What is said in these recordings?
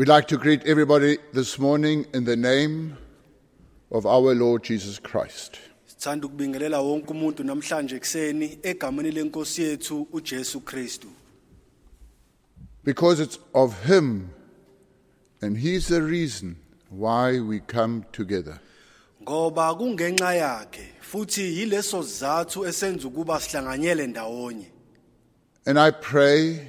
We'd like to greet everybody this morning in the name of our Lord Jesus Christ. Sithanda ukubingelela wonke umuntu namhlanje ekseni egameni lenkosi yethu uJesu Kristu. Because it's of him and he's the reason why we come together. Ngoba kungenxa yakhe futhi yileso sizathu esenza ukuba sihlanganyele ndawonye. And I pray,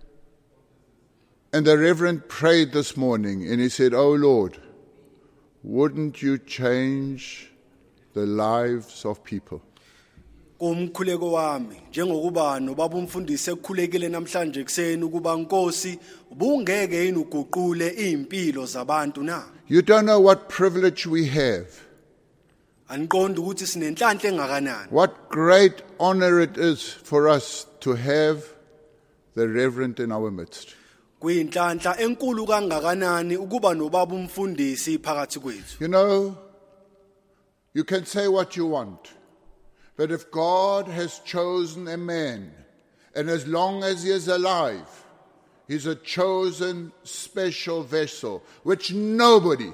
and the Reverend prayed this morning and he said, "Oh Lord, wouldn't you change the lives of people?" Kumkhuleko wami njengokuba nobaba umfundisi ekukhulekile namhlanje ekseni ukuba Nkosi ubungeke yini uguqule impilo zabantu na. You don't know what privilege we have. Aniqonda ukuthi sinenhlanhla engakanani. What great honor it is for us to have the Reverend in our midst. Kuyinhlanhla enkulu kangakanani ukuba nobaba umfundisi phakathi kwethu. You know, you can say what you want, but if God has chosen a man, and as long as he is alive, he's a chosen special vessel, which nobody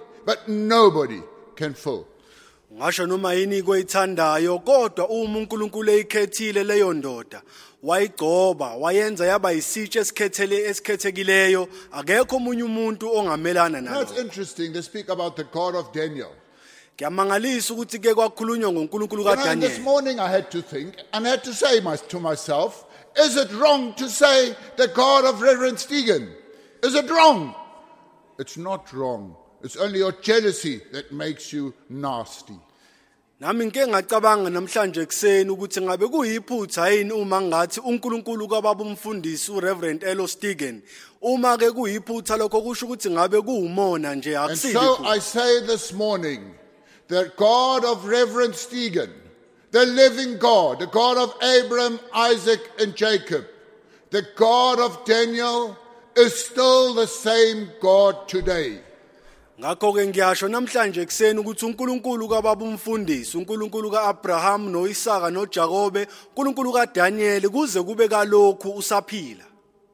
can fill. Ngasho noma yini koyithandayo kodwa uma uNkulunkulu eyikhethile leyo ndoda wayigcoba wayenza yaba yisitshe esikhethekileyo akekho omunye umuntu ongamelana Now it's nayo. interesting, they speak about the God of Daniel. Kuyamangalisa ukuthi ke kwakhulunywa ngoNkulunkulu You know, and this kaDaniel. morning I had to think, and I had to say to myself, is it wrong to say the God of Reverend Stegen? Is it wrong? It's not wrong. It's only your jealousy that makes you nasty. Nami ngeke ngacabanga namhlanje ekseni ukuthi ngabe kuyiphutha yini uma ngathi uNkulunkulu kaBaba umfundisi uReverend Elo Stegen uma ke kuyiphutha lokho kusho ukuthi ngabe kuwumona nje And akusili. so I say this morning, the God of Reverend Stegen, the living God, the God of Abraham, Isaac, and Jacob, the God of Daniel, is still the same God today. Ngakho ke ngiyasho namhlanje ekseni ukuthi uNkulunkulu kaBaba umfundisi, uNkulunkulu kaAbraham noIsaka noJakobe, uNkulunkulu kaDaniel kuze kube kalokhu usaphila.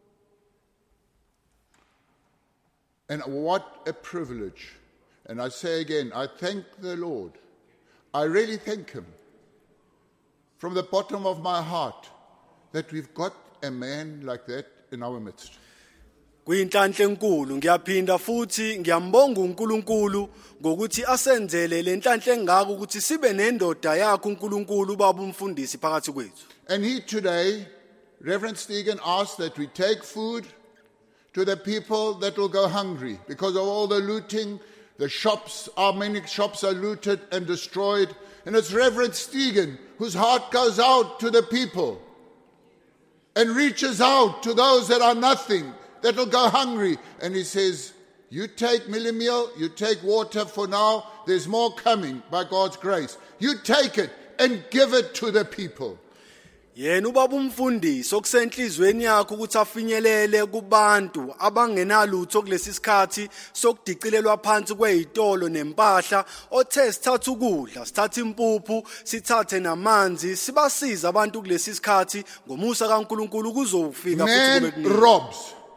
And what a privilege. And I say again, I thank the Lord. I really thank him from the bottom of my heart that we've got a man like that in our midst. Kuyinhlanhla enkulu ngiyaphinda futhi ngiyambonga uNkulunkulu ngokuthi asenzele lenhlanhla engaka ukuthi sibe nendoda yakhe uNkulunkulu baba umfundisi phakathi kwethu. And he today, Reverend Stegen, asked that we take food to the people that will go hungry because of all the looting. The shops, many shops are looted and destroyed. And it's Reverend Stegen whose heart goes out to the people and reaches out to those that are nothing, that will go hungry. And he says, you take milli meal, you take water for now. There's more coming by God's grace. You take it and give it to the people. Yena ubaba umfundisi okusenhlizweni yakhe ukuthi afinyelele kubantu abangenalutho kulesi sikhathi sokudicilelwa phansi kwezitolo nempahla othe sithatha ukudla sithatha impuphu sithathe namanzi sibasiza abantu kulesi sikhathi ngomusa kaNkulunkulu kuzofika futhi kube Man kuningi. robs.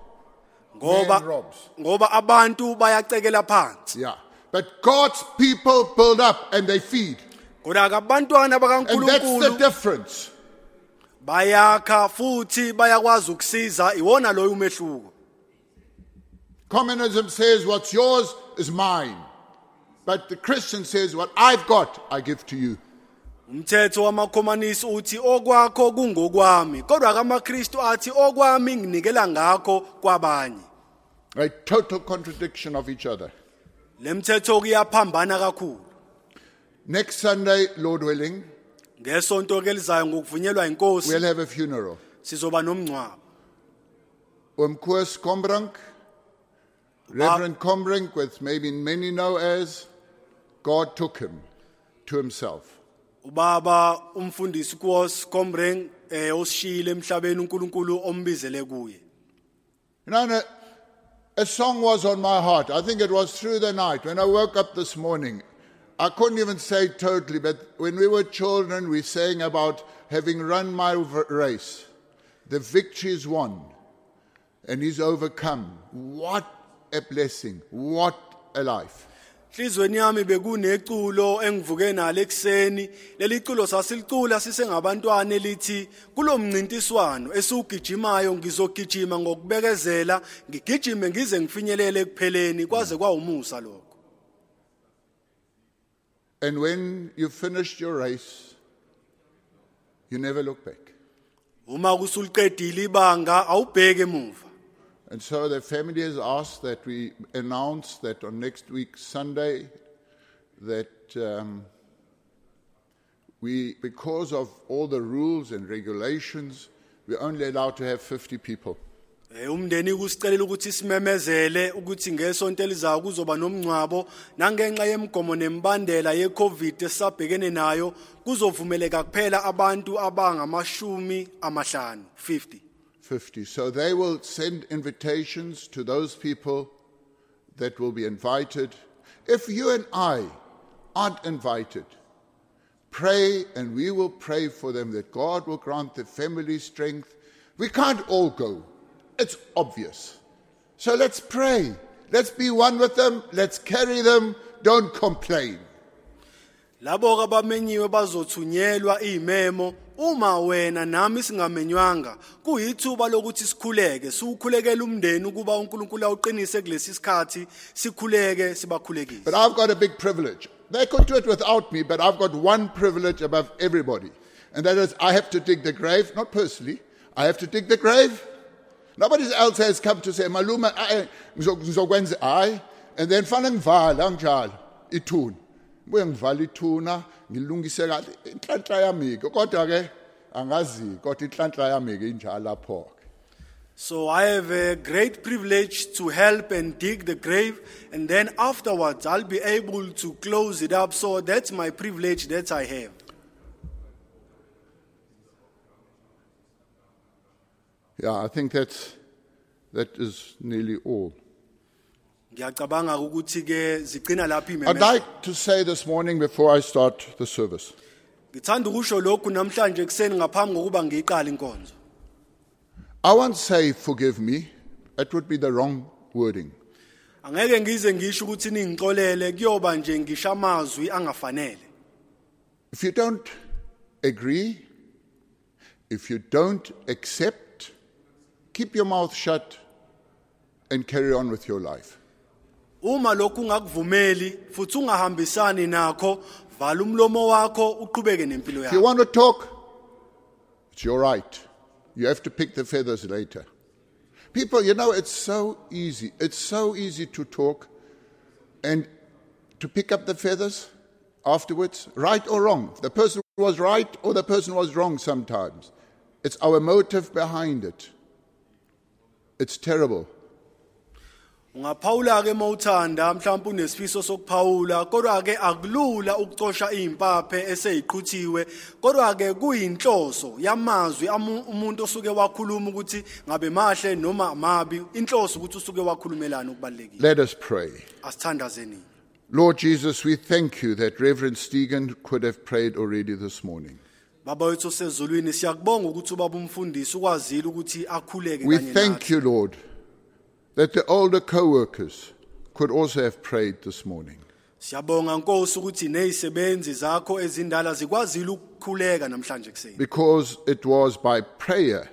Ngoba abantu bayacekela phansi. Yeah. But God's people build up and they feed. Kodwa abantwana And that's the bakaNkulunkulu difference. bayakha futhi bayakwazi ukusiza iwona loyo umehluko. Communism says what's yours is mine. But the Christian says what I've got, I give to you. Umthetho wamakhomanisi uthi okwakho kungokwami kodwa kaMakristu athi okwami nginikela ngakho kwabanye. A total contradiction of each other. Lemthetho kuyaphambana kakhulu. Next Sunday, Lord willing, Ngesonto ke lizayo ngokuvunyelwa inkosi we'll have a funeral. sizoba nomncwabo. Koos Kombrink, Reverend Kombrink, which maybe many know as, God took him to himself. Ubaba umfundisi kuos Kombreng osishile emhlabeni uNkulunkulu ombizele kuye. You know, a song was on my heart. I think it was through the night. When I woke up this morning, I couldn't even say it totally, but when we were children, we sang about having run my race. The victory is won, and he's overcome. What a blessing. What a life. Hlizweni yami bekuneculo engivuke nalo ekseni leli culo sasilicula sisengabantwana elithi kulomncintiswano esiugijimayo ngizogijima ngokubekezela ngigijime ngize ngifinyelele ekupheleni kwaze kwawumusa lokho. And when you finished your race, you never look back. Uma kusuliqedile ibanga awubheke emuva. And so the family has asked that we announce that on next week, Sunday, that we, because of all the rules and regulations, we're only allowed to have 50 people. Umndeni kusicelela ukuthi simemezele ukuthi ngesonto elizayo kuzoba nomncwabo nangenxa yemigomo nembandela yeCovid esabhekene nayo kuzovumeleka kuphela abantu abangamashumi amahlanu 50. 50. So they will send invitations to those people that will be invited. If you and I aren't invited, pray and we will pray for them that God will grant the family strength. We can't all go. It's obvious. So let's pray. Let's be one with them. Let's carry them. Don't complain. Labo abamenyiwe bazothunyelwa imemo uma wena nami singamenywanga kuyithuba lokuthi sikhuleke siukhulekela umndeni ukuba uNkulunkulu awuqinise kulesi sikhathi sikhuleke sibakhulekise. But I've got a big privilege. They could do it without me, but I've got one privilege above everybody. And that is I have to dig the grave, not personally. I have to dig the grave. Nobody else has come to say, Maluma, ngizokwenza I, and then fanele ngivala njalo ithuna. Buye ngivala ithuna, ngilungise kahle inhlanhla yami ke kodwa ke angazi kodwa inhlanhla yami ke injalo lapho. So I have a great privilege to help and dig the grave, and then afterwards I'll be able to close it up. So that's my privilege that I have. Yeah, I think that is nearly all. Ngiyacabanga ukuthi ke zigcina lapha I'd imemeza. like to say this morning before I start the service. Ngithanda ukusho lokhu namhlanje ekseni ngaphambi kokuba ngiqale inkonzo. I won't say forgive me. It would be the wrong wording. Angeke ngize ngisho ukuthi ningixolele kuyoba nje ngisho amazwi angafanele. If you don't agree, if you don't accept, keep your mouth shut and carry on with your life. Uma lokhu ungakuvumeli futhi ungahambisani nakho vala umlomo wakho uqhubeke nempilo If you yakho. want to talk, it's your right. You have to pick the feathers later. People, it's so easy. It's so easy to talk and to pick up the feathers afterwards, right or wrong. The person was right or the person was wrong sometimes. It's our motive behind it. It's terrible. Ungaphawula ke mawuthanda mhlawumbe unesifiso sokuphawula kodwa ke akulula ukucosha impaphe eseyiqhuthiwe kodwa ke kuyinhloso yamazwi umuntu osuke wakhuluma ukuthi ngabe mahle noma mabi inhloso ukuthi usuke wakulumelana ukubalekile. Let us pray. Asithandazeni. Lord Jesus, we thank you that Reverend Stephen could have prayed already this morning. Baba wethu sezulwini siyakubonga ukuthi ubaba umfundisi ukwazile ukuthi akhuleke We kanye thank nathi. you, Lord, that the older co-workers could also have prayed this morning. Siyabonga Nkosi ukuthi nezisebenzi zakho ezindala zikwazile ukukhuleka namhlanje kuseni. Because it was by prayer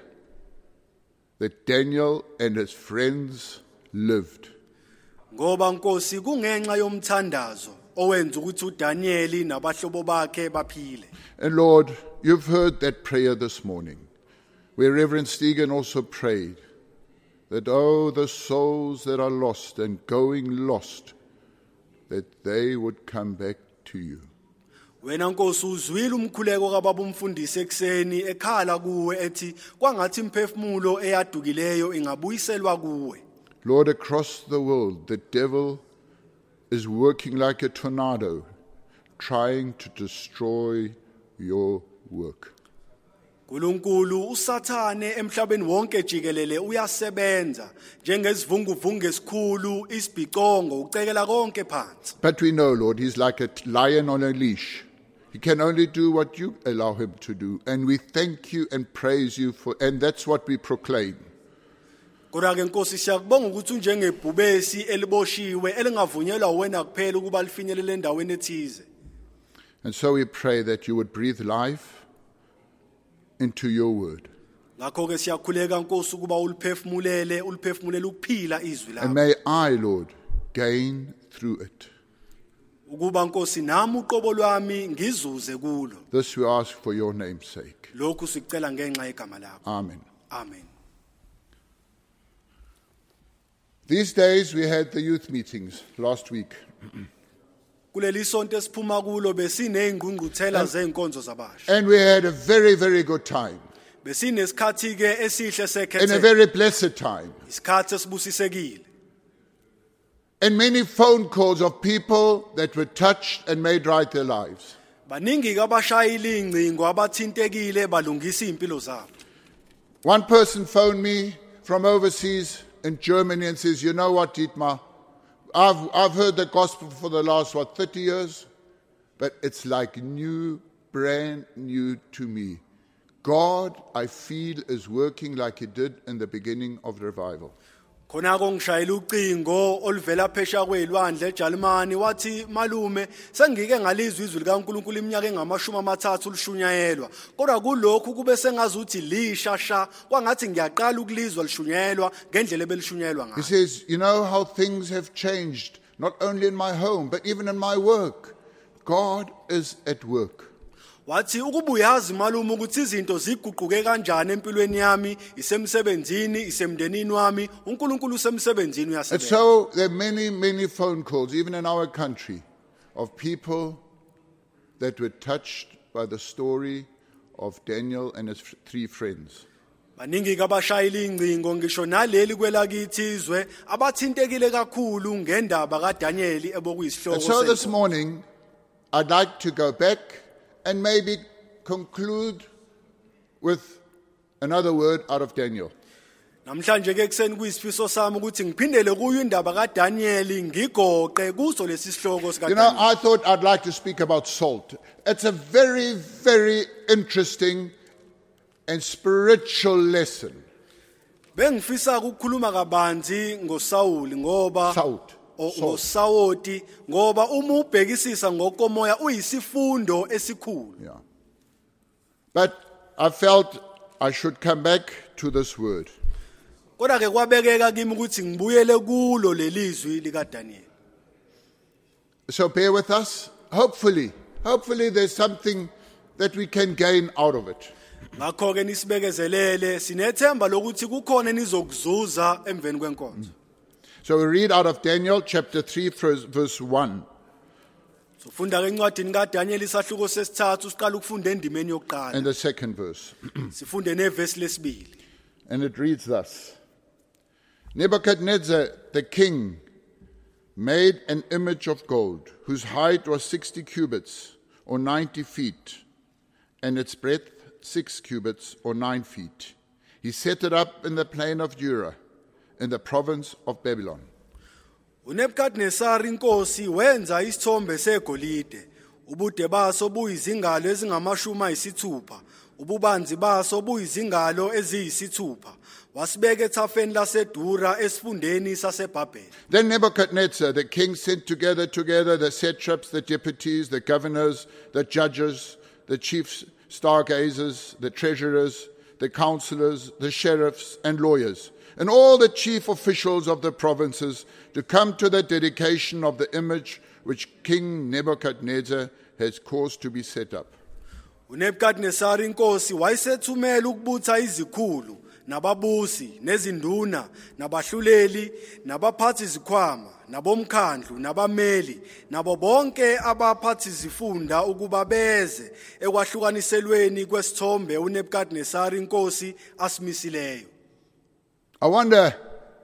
that Daniel and his friends lived. Ngoba Nkosi kungenxa yomthandazo owenza ukuthi uDaniel nabahlobo bakhe baphile. And Lord, you've heard that prayer this morning, where Reverend Stephen also prayed that, oh, the souls that are lost and going lost, that they would come back to you. Wena Nkosi uzwile umkhuleko kababa umfundisi ekseni ekhala kuwe ethi kwangathi imphefumulo eyadukileyo ingabuyiselwa kuwe. Lord, across the world, the devil is working like a tornado, trying to destroy your work. Nkulunkulu usathane emhlabeni wonke jikelele uyasebenza njengezivunguvungu esikhulu isibhicongo ucekela konke phansi. But we know, Lord, he's like a lion on a leash. He can only do what you allow him to do. And we thank you and praise you for, and that's what we proclaim. Kodwa ke Nkosi siyakubonga ukuthi unjengebhubesi eliboshiwe elingavunyelwa wena kuphela ukuba lifinyelele endaweni ethize. And so we pray that you would breathe life into your word. Ngakho ke siyakhuleka Nkosi ukuba uliphefumulele ukuphila izwi lakho. And may I, Lord, gain through it. Ukuba Nkosi nami uqobo lwami ngizuze kulo. This we ask for your name's sake. Lokhu sicela ngenxa yegama lakho. Amen. Amen. These days we had the youth meetings last week. Kuleli sonto esiphuma kulo besinezingqungquthela zenkonzo zabasha. And we had a very, very good time. Besinesikhathi ke esihle And a sekhethe. very blessed time. Isikhathi esibusisekile. And many phone calls of people that were touched and made right their lives. Baningi ke abashayile ingcingo abathintekile balungisa impilo zabo. One person phoned me from overseas in Germany and says, you know what, Dietmar, I've heard the gospel for the last, 30 years? But it's like new, brand new to me. God, I feel, is working like he did in the beginning of the revival. Khona ngishayela ucingo oluvela phesha kwelwandle eJalimani wathi malume sengike ngalizwe izwi likaNkulunkulu iminyaka engama-30 lishunyayelwa kodwa kulokhu kube sengazi ukuthi lishasha kwangathi ngiyaqala ukulizwa lishunyayelwa ngendlela ebelishunyayelwa He ngayo. says, you know how things have changed, not only in my home, but even in my work. God is at work. Wathi ukuba uyazi malume ukuthi izinto ziguquke kanjani empilweni yami isemsebenzini isemndenini wami uNkulunkulu usemsebenzini And uyasebenza. so there are many, many phone calls, even in our country, of people that were touched by the story of Daniel and his 3 friends. Baningi ke abashayile ingcingo ngisho naleli kwelakithi izwe abathintekile kakhulu ngendaba kaDaniel ebokuyisihloko And so this senkonzo. morning, I'd like to go back and maybe conclude with another word out of Daniel. Namhlanje ke kuseni kuyisifiso sami ukuthi ngiphindele kuyo indaba kaDaniel ngigoqe kuso lesi sihloko You know, sikaDaniel. I thought I'd like to speak about salt. It's a very, very interesting and spiritual lesson. Bengifisa ukukhuluma kabanzi ngoSawuli ngoba Salt. ngosawoti ngoba uma ubhekisisa ngokomoya uyisifundo esikhulu. Yeah. But I felt I should come back to this word. Kodwa ke kwabekeka kimi ukuthi ngibuyele kulo lelizwi likaDaniel. So bear with us. Hopefully there's something that we can gain out of it. Ngakho ke nisibekezelele sinethemba lokuthi kukhona enizokuzuza emveni kwenkonzo. So we read out of Daniel chapter 3 verse 1. Sofunda ke encwadini kaDaniel isahluko sesithathu siqala ukufunda endimeni yokuqala. And the second verse. Sifunde nevesi lesibili. And it reads thus. Nebuchadnezzar the king made an image of gold, whose height was 60 cubits, or 90 feet, and its breadth 6 cubits, or 9 feet. He set it up in the plain of Dura, in the province of Babylon. uNebukadnesari inkosi wenza isithombe segolide ubude baso buyizingalo ezingama-60 ububanzi baso buyizingalo eziyisithupha wasibeka ethafeni lasedura esifundeni saseBhabheli. Then Nebuchadnezzar the king sent together the satraps, the deputies, the governors, the judges, the chief stargazers, the treasurers, the counselors, the sheriffs, and lawyers, and all the chief officials of the provinces to come to the dedication of the image which King Nebuchadnezzar has caused to be set up. uNebukadnesari inkosi wayesethumela ukubutha izikhulu nababusi nezinduna nabahluleli nabaphathi izikhwama nabomkhandlu nabameli nabo bonke abaphathi izifunda ukuba beze ekwahlukaniselweni kwesithombe uNebukadnesari inkosi asimisileyo. I wonder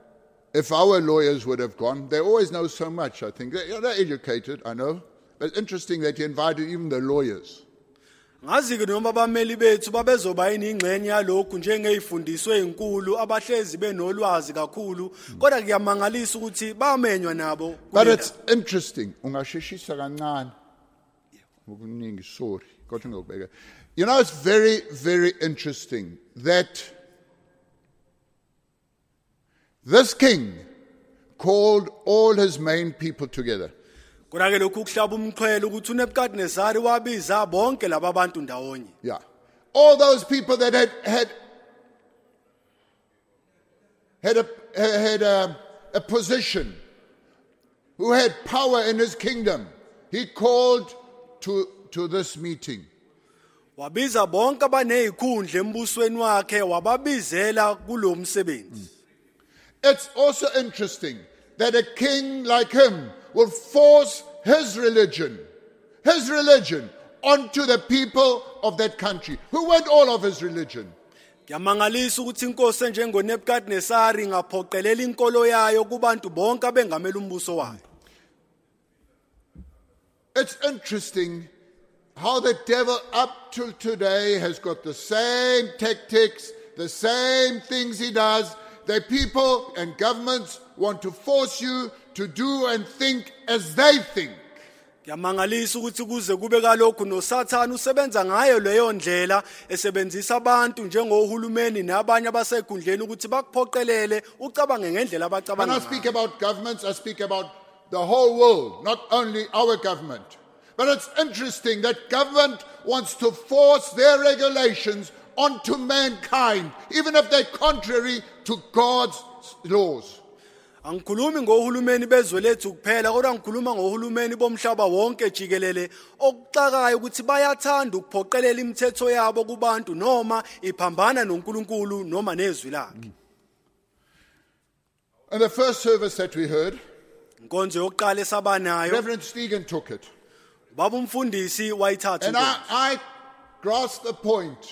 if our lawyers would have gone. They always know so much, I think. They're educated, I know. But it's interesting that he invited even the lawyers. Ngazi ke noma abameli bethu babezoba iningxenye yalokhu njengeyifundiswe inkulu abahlezi benolwazi kakhulu kodwa kuyamangalisa ukuthi bamenywa nabo. But it's interesting. Ungasheshisa kancane. Ukuningi, sorry. Kodwa ngiyokubeka. You know, it's very, very interesting that This king called all his main people together. Kodwa ke lokhu kuhlaba umqhele ukuthi uNebukadnezari wabiza bonke laba bantu ndawonye. Yeah. All those people that had a position, who had power in his kingdom, he called to this meeting. Wabiza bonke abanezikhundla embusweni wakhe wababizela kulo msebenzi. It's also interesting that a king like him will force his religion onto the people of that country who weren't all of his religion. Kuyamangalisa ukuthi inkosi enjengoNebukadnezari ngaphoqelela inkolo yayo kubantu bonke abengamela umbuso wayo. It's interesting how the devil up till today has got the same tactics, the same things he does. The people and governments want to force you to do and think as they think. Kuyamangalisa ukuthi kuze kube kalokhu noSathane usebenza ngayo leyo ndlela esebenzisa abantu njengohulumeni nabanye abasekhundleni ukuthi bakuphoqelele ucabange ngendlela abacabanga. When I speak about governments, I speak about the whole world, not only our government. But it's interesting that government wants to force their regulations onto mankind, even if they're contrary to God's laws. Angikhulumi ngohulumeni bezwe lethu kuphela kodwa ngikhuluma ngohulumeni bomhlaba wonke jikelele okuxakayo ukuthi bayathanda ukuphoqelela imithetho yabo kubantu noma iphambana noNkulunkulu noma nezwi lakhe. In the first service that we heard, Inkonzo yokuqala esabanayo Reverend Stephen took it. baba umfundisi wayithatha. And I grasped the point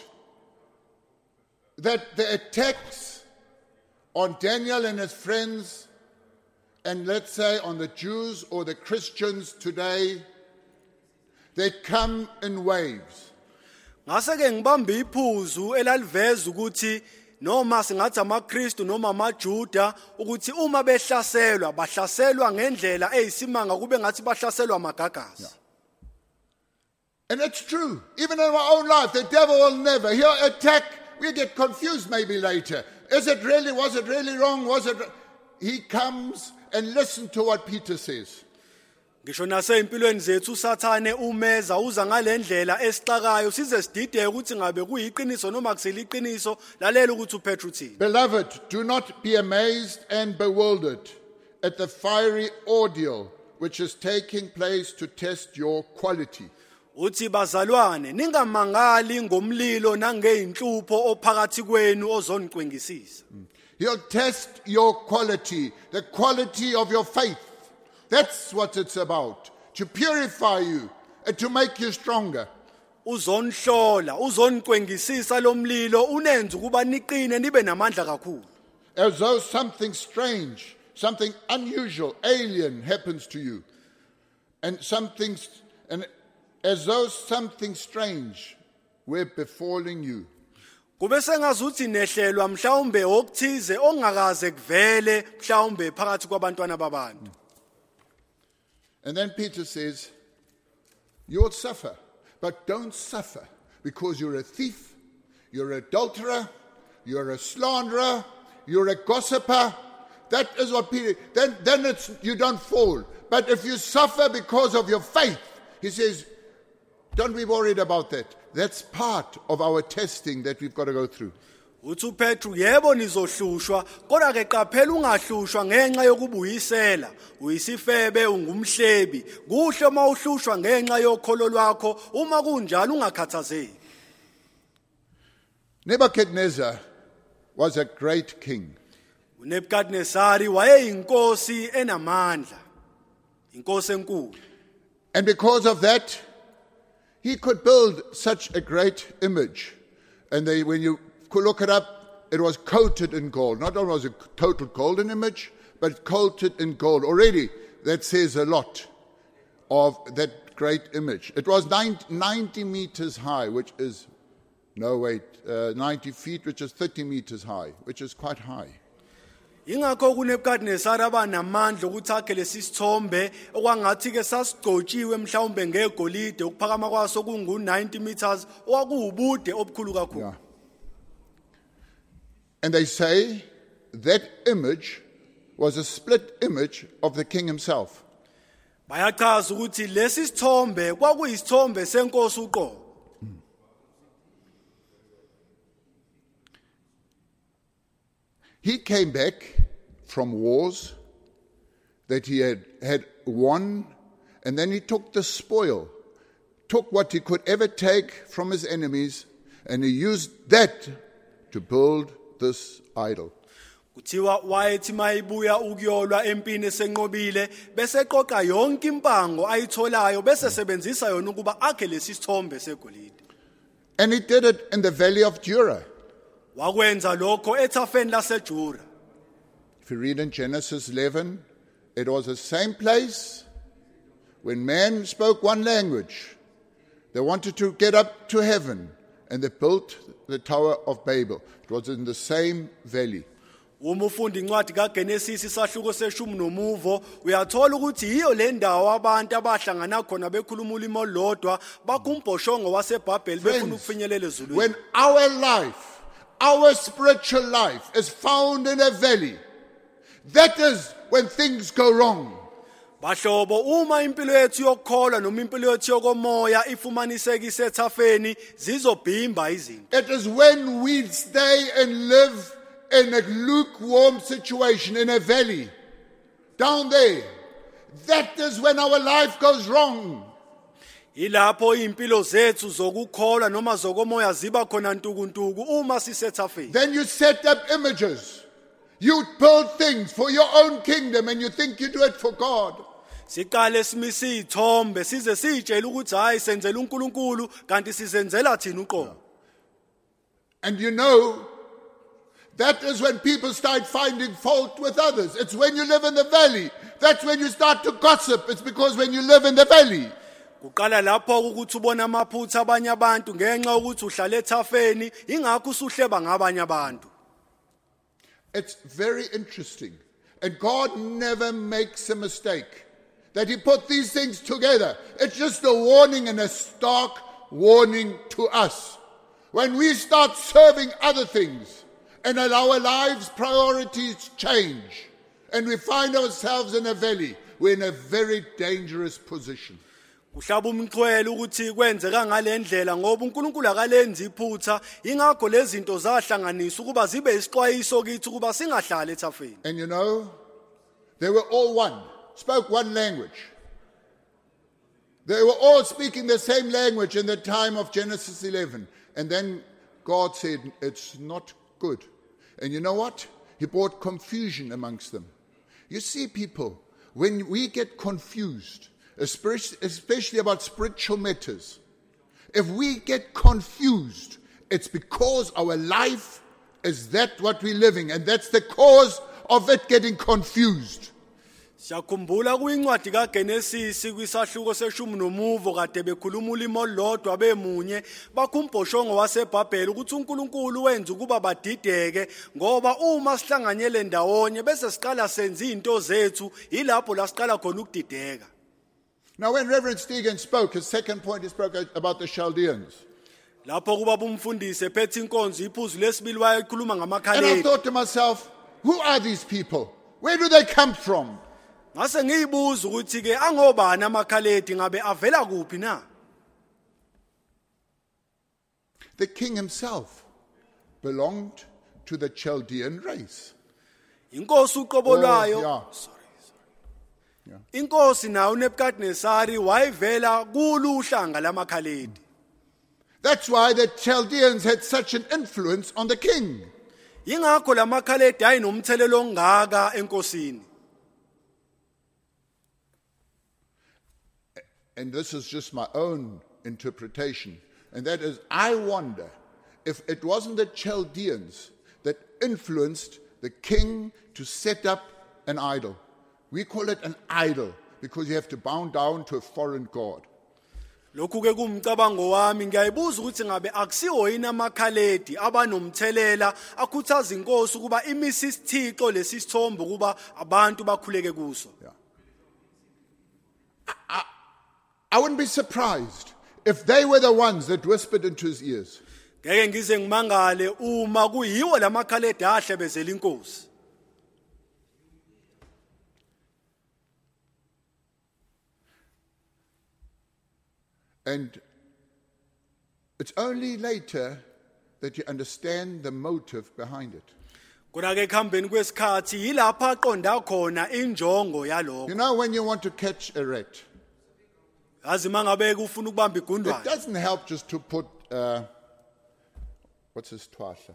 that the attacks on Daniel and his friends, and let's say on the Jews or the Christians today, they come in waves. Ngase ke ngibambe iphuzu elaliveza ukuthi noma singathi amaKristu noma amaJuda ukuthi uma bahlaselwa ngendlela eyisimanga kube ngathi bahlaselwa amagagasi. And it's true. Even in our own life, the devil will never. He'll attack. We get confused maybe later. Was it really wrong? He comes and listen to what Peter says. Ngisho nasempilweni zethu uSathane umeza uza ngalendlela esixakayo size sidide ukuthi ngabe kuyiqiniso noma kuseliqiniso lalela ukuthi uPetru uthini. Beloved, do not be amazed and bewildered at the fiery ordeal which is taking place to test your quality. Uthi bazalwane ningamangali ngomlilo nangeyinhlupho ophakathi kwenu ozoniqwengisisa. He'll test your quality, the quality of your faith. That's what it's about, to purify you and to make you stronger. Uzonhlola, uzoniqwengisisa lo mlilo unenze ukuba niqine nibe namandla kakhulu. As though something strange, something unusual, alien happens to you. And as though something strange were befalling you. Kube sengazuthi nehlelwa mhlawumbe okuthize ongakaze kuvele mhlawumbe phakathi kwabantwana babantu. And then Peter says, you'll suffer, but don't suffer because you're a thief, you're an adulterer, you're a slanderer, you're a gossiper. That is what Peter, then it's, you don't fall. But if you suffer because of your faith, he says, don't be worried about that. That's part of our testing that we've got to go through. Uthi uPetru yebo nizohlushwa kodwa ke qaphela ungahlushwa ngenxa yokubuyisela uyisifebe ungumhlebi kuhle mawuhlushwa ngenxa yokholo lwakho uma kunjalo ungakhathazeki. Nebuchadnezzar was a great king. uNebukadnezari wayeyinkosi enamandla inkosi enkulu. And because of that, he could build such a great image. And when you could look it up, it was coated in gold. Not only was it a total golden image, but coated in gold. Already, that says a lot of that great image. It was 90 meters high, which is, 90 feet, which is 30 meters high, which is quite high. Ingakho kuNebukadnezari abanamandla ukuthi akhe lesithombe okwangathi ke sasigcotshiwe mhlawumbe ngegolide ukuphakama kwaso kungu 90 meters okwakuubude obukhulu kakhulu. Yeah. And they say that image was a split image of the king himself. bayachaza ukuthi lesi sithombe kwakuyisithombe senkosi uqobo. He came back from wars that he had won, and then he took the spoil, took what he could ever take from his enemies, and he used that to build this idol. Kuthiwa wayethi mayibuya ukuyolwa empini esenqobile bese eqoqa yonke impango ayitholayo bese sebenzisa yona ukuba akhe lesi sithombe segolide. And he did it in the valley of Dura. Wakwenza lokho ethafeni laseJura. If you read in Genesis 11, it was the same place when men spoke one language. They wanted to get up to heaven, and they built the Tower of Babel. It was in the same valley. Uma ufunda incwadi kaGenesis isahluko seshumi nomuvo uyathola ukuthi yiyo le ndawo abantu abahlangana khona bekhuluma ulimi olodwa bakumbhoshongo waseBhabheli befuna ukufinyelela ezulwini. When our life, our spiritual life is found in a valley, that is when things go wrong. Bahlobo uma impilo yethu yokukholwa noma impilo yethu yokomoya ifumaniseka isethafeni zizobhimba izinto. It is when we stay and live in a lukewarm situation in a valley, down there, that is when our life goes wrong. Ilapho impilo zethu zokukholwa noma zokomoya ziba khona ntukuntuku uma sisethafeni. Then you set up images. You build things for your own kingdom and you think you do it for God. Siqale simisi ithombe size sitshela ukuthi hayi senzela uNkulunkulu kanti sizenzela thina uqobo. And you know, that is when people start finding fault with others. It's when you live in the valley. That's when you start to gossip. It's because when you live in the valley. Kuqala lapho ukuthi ubona amaphutha abanye abantu ngenxa ukuthi uhlala ethafeni ingakho usuhleba ngabanye abantu. It's very interesting. And God never makes a mistake that he put these things together. It's just a warning and a stark warning to us. When we start serving other things and our lives' priorities change and we find ourselves in a valley, we're in a very dangerous position. Kuhlaba umxhwele ukuthi kwenzeka ngalendlela ngoba uNkulunkulu akalenzi iphutha ingakho lezi zinto zahlanganisa ukuba zibe isixwayiso kithi ukuba singahlali ethafeni. And you know, they were all one, spoke one language. They were all speaking the same language in the time of Genesis 11. And then God said, it's not good. And you know what? He brought confusion amongst them. You see, people, when we get confused, especially about spiritual matters, if we get confused, it's because our life is that what we're living, and that's the cause of it getting confused. Siyakhumbula kuyincwadi kaGenesis kwisahluko seshumi nomuvo kade bekhuluma ulimi olodwa bemunye bakhumbhoshongo waseBhabheli ukuthi uNkulunkulu wenza ukuba badideke ngoba uma sihlanganyele ndawonye bese siqala senza izinto zethu ilapho la siqala khona ukudideka. Now when Reverend Stegen spoke, his second point, he spoke about the Chaldeans. Lapho kuba umfundisi ephethe inkonzo iphuzu lesibili wayekhuluma And I ngamakhaledi. thought to myself, who are these people? Where do they come from? Ngase ngiyibuza ukuthi ke angobani amakhaledi ngabe avela kuphi na? The king himself belonged to the Chaldean race. Inkosi uqobolwayo. Yeah. Inkosi nayo uNebukadnesari wayevela kulu uhlanga lamakhaledi. That's why the Chaldeans had such an influence on the king. Ingakho lamakhaledi ayinomthelelo ongaka enkosini. And this is just my own interpretation. And that is, I wonder if it wasn't the Chaldeans that influenced the king to set up an idol. We call it an idol because you have to bow down to a foreign god. Lokhu ke kumcabango wami ngiyayibuza ukuthi ngabe akusiwo yini amakhaledi abanomthelela akhuthaza inkosi ukuba imisi isithixo lesithombe ukuba abantu bakhuleke kuso. I wouldn't be surprised if they were the ones that whispered into his ears. Ngeke ngize ngimangale uma kuyiwo lamakhaledi ahlebezela inkosi. And it's only later that you understand the motive behind it. Kodwa-ke ekuhambeni kwesikhathi yilapho aqonda khona injongo yalokho. You know, when you want to catch a rat, Yazi mangabe ufuna ukubamba it igundwane. doesn't help just to put, what's this twasha?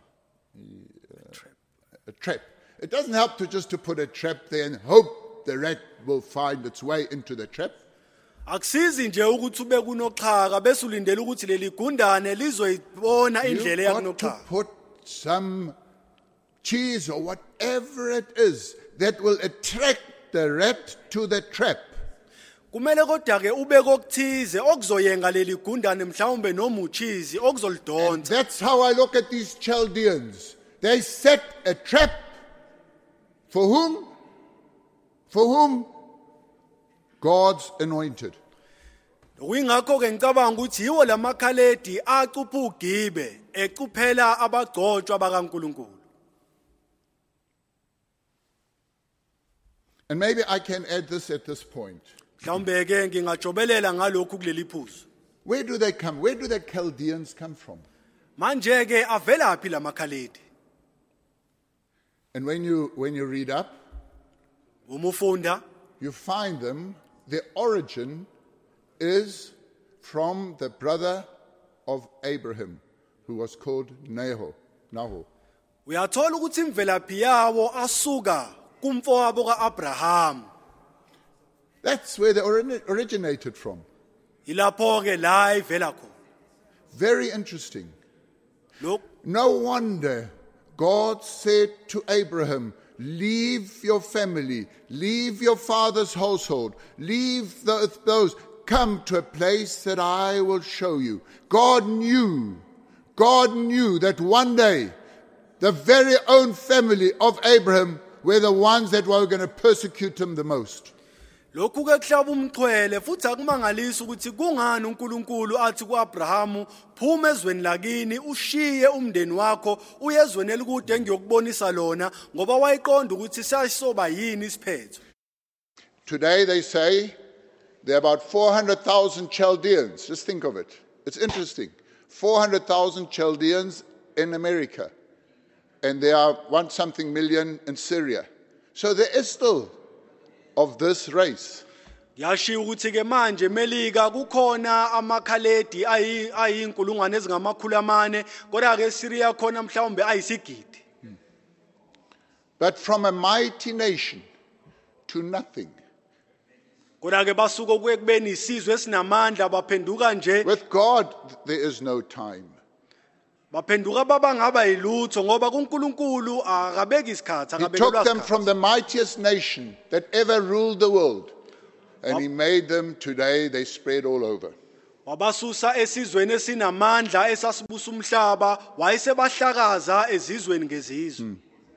A trap. It doesn't help to put a trap there and hope the rat will find its way into the trap. Akusizi nje ukuthi ube kunoxhaka bese ulindele ukuthi leli gundane lizoyibona indlela You've got to yakunoxhaka. put some cheese or whatever it is that will attract the rat to the trap. Kumele kodwa ke ubeke okuthize okuzoyenga leli gundane mhlawumbe noma uchizi okuzolidonsa. That's how I look at these Chaldeans. They set a trap. For whom? For whom? God's anointed. Kuyingakho ke ngicabanga ukuthi yiwo lamakhaledi acupha ugibe ecuphela abagcotshwa bakaNkuluNkulu. And maybe I can add this at this point. Mhlawumbe ke ngingajobelela ngalokhu kuleli phuzu. Where do they come? Where do the Chaldeans come from? Manje ke avelaphi lamakhaledi? And when you read up, Uma ufunda you find them, their origin is from the brother of Abraham, who was called Nahor. uyathola ukuthi imvelaphi yawo asuka kumfowabo kaAbraham. That's where they originated from. Ilapho ke la ivela khona. Very interesting. Look, No wonder God said to Abraham, leave your family, leave your father's household, leave those, come to a place that I will show you. God knew that one day the very own family of Abraham were the ones that were going to persecute him the most. lokhu ke kuhlaba umxhwele futhi akumangalisa ukuthi kungani uNkulunkulu athi kuAbrahamu phuma ezweni lakini ushiye umndeni wakho uye ezweni elikude engiyokubonisa lona ngoba wayiqonda ukuthi sayisoba yini isiphetho. Today they say there are about 400,000 Chaldeans. Just think of it. It's interesting. 400,000 Chaldeans in America. And there are 1-something million in Syria. So there is still of this race. Yashiya ukuthi ke manje eMelika kukhona amakhaledi ayinkulungwane ezingamakhulu amane kodwa ke eSyria khona mhlawumbe ayisigidi. But from a mighty nation to nothing. Kodwa ke basuka kuye kubeni isizwe esinamandla baphenduka nje. With God, there is no time. Baphenduka babangaba yilutho ngoba kuNkulunkulu akabeki isikhathi He akabelwa took them isikhathi. from the mightiest nation that ever ruled the world. And he made them today, they spread all over. Wabasusa esizweni esinamandla esasibusa umhlaba wayesebahlakaza ezizweni ngezizwe.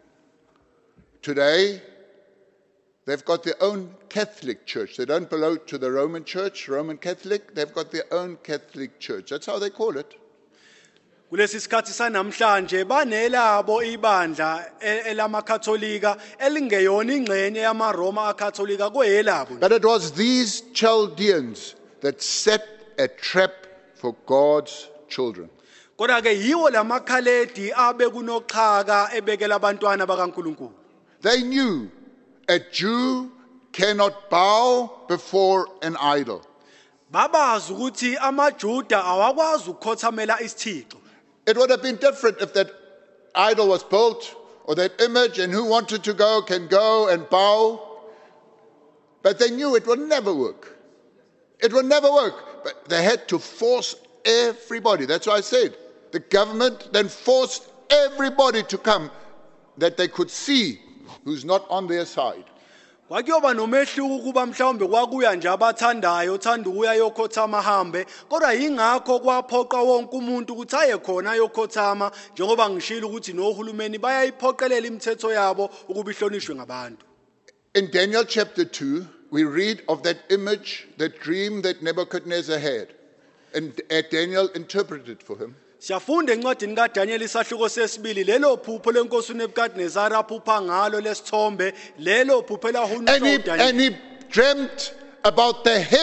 Today, they've got their own Catholic church. They don't belong to the Roman church, Roman Catholic. They've got their own Catholic church. That's how they call it. Kulesi sikhathi sanamhlanje banelabo ibandla elamakatholika elingeyona ingxenye yamaRoma akatholika kuyelabo. But it was these Chaldeans that set a trap for God's children. Kodwa ke yiwo lamakhaledi abe kunoxhaka ebekela abantwana bakaNkulunkulu. They knew a Jew cannot bow before an idol. Babazi ukuthi amaJuda awakwazi ukukhothamela isithixo. It would have been different if that idol was built or that image and who wanted to go can go and bow. But they knew it would never work. It would never work. But they had to force everybody. That's why I said the government then forced everybody to come that they could see who's not on their side. Kwakuyoba nomehluko kuba mhlawumbe kwakuya nje abathandayo uthanda ukuya yokhothama hambe kodwa yingakho kwaphoqa wonke umuntu ukuthi aye khona ayokhothama njengoba ngishilo ukuthi nohulumeni bayayiphoqelela imithetho yabo ukuba ihlonishwe ngabantu. In Daniel chapter 2, we read of that image, that dream that Nebuchadnezzar had. And Daniel interpreted for him. Siyafunda encwadini kaDaniel isahluko sesibili lelo phupho lenkosi uNebukadnezar aphupha ngalo lesithombe lelo phupho elahunqa uDaniel. And he dreamt about the head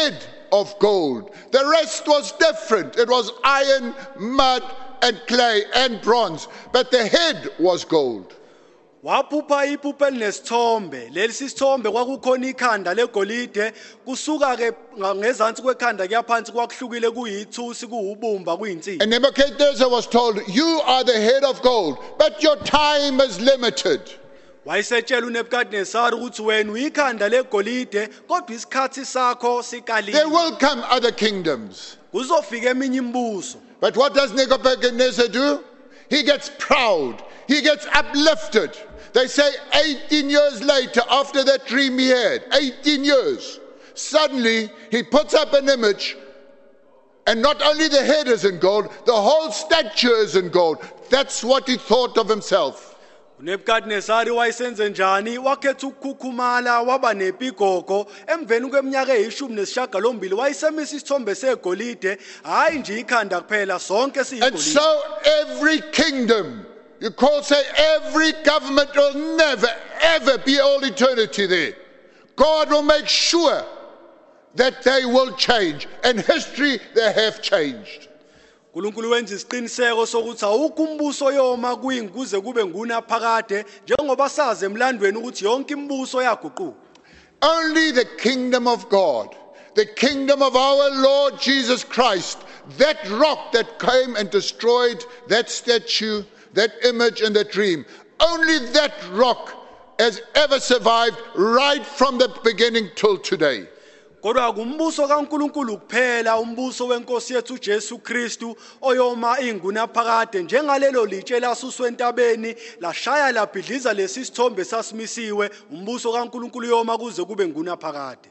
of gold. The rest was different. It was iron, mud, and clay, and bronze. But the head was gold. waphupha iphupho elinesithombe lesi sithombe kwakukhona ikhanda legolide kusuka ke ngezansi kwekhanda kuyaphansi kwakuhlukile kuyithusi kuubumba kuyinsipho. And Nebuchadnezzar was told, you are the head of gold, but your time is limited. wayesetshela uNebukadnezar ukuthi wena uyikhanda legolide kodwa isikhathi sakho There sikalile will come other kingdoms. kuzofika eminye imibuso. But what does Nebuchadnezzar do? He gets proud. He gets uplifted. They say 18 years later, after that dream he had, 18 years, suddenly he puts up an image, and not only the head is in gold, the whole statue is in gold. That's what he thought of himself. uNebukadnezar wayesenze njani wakhetha ukukhukhumala waba nepigogo emveni kweminyaka eyishumi wayesemisa isithombe segolide hayi nje ikhanda kuphela sonke And siyigolide. so every kingdom, you call say every government will never ever be all eternity there. God will make sure that they will change. And history, they have changed. uNkulunkulu wenza isiqiniseko sokuthi awukho umbuso yoma kuze kube ngunaphakade njengoba sazi emlandweni ukuthi yonke imibuso yaguquka. Only the kingdom of God, the kingdom of our Lord Jesus Christ, that rock that came and destroyed that statue, that image and that dream, only that rock has ever survived right from the beginning till today. Kodwa kumbuso kaNkulunkulu kuphela umbuso wenkosi yethu uJesu Kristu oyoma ingunaphakade njengalelo litshe lasuswe entabeni lashaya labhidliza lesi sithombe sasimisiwe umbuso kaNkulunkulu yoma kuze kube ngunaphakade.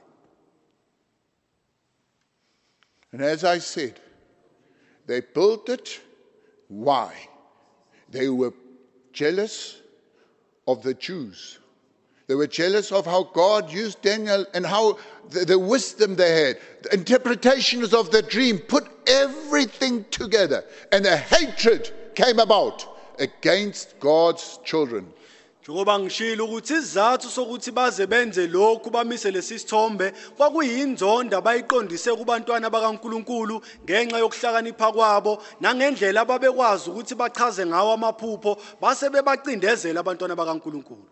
And as I said, they built it. Why? They were jealous of the Jews. They were jealous of how God used Daniel and how the wisdom they had. The interpretations of the dream put everything together. And a hatred came about against God's children. Njengoba ngishilo ukuthi izathu sokuthi baze benze lokhu bamise lesi sithombe kwakuyinzonda abayiqondise kubantwana bakaNkulunkulu ngenxa yokuhlakanipha kwabo nangendlela ababekwazi ukuthi bachaze ngawo amaphupho base bebacindezela abantwana bakaNkulunkulu.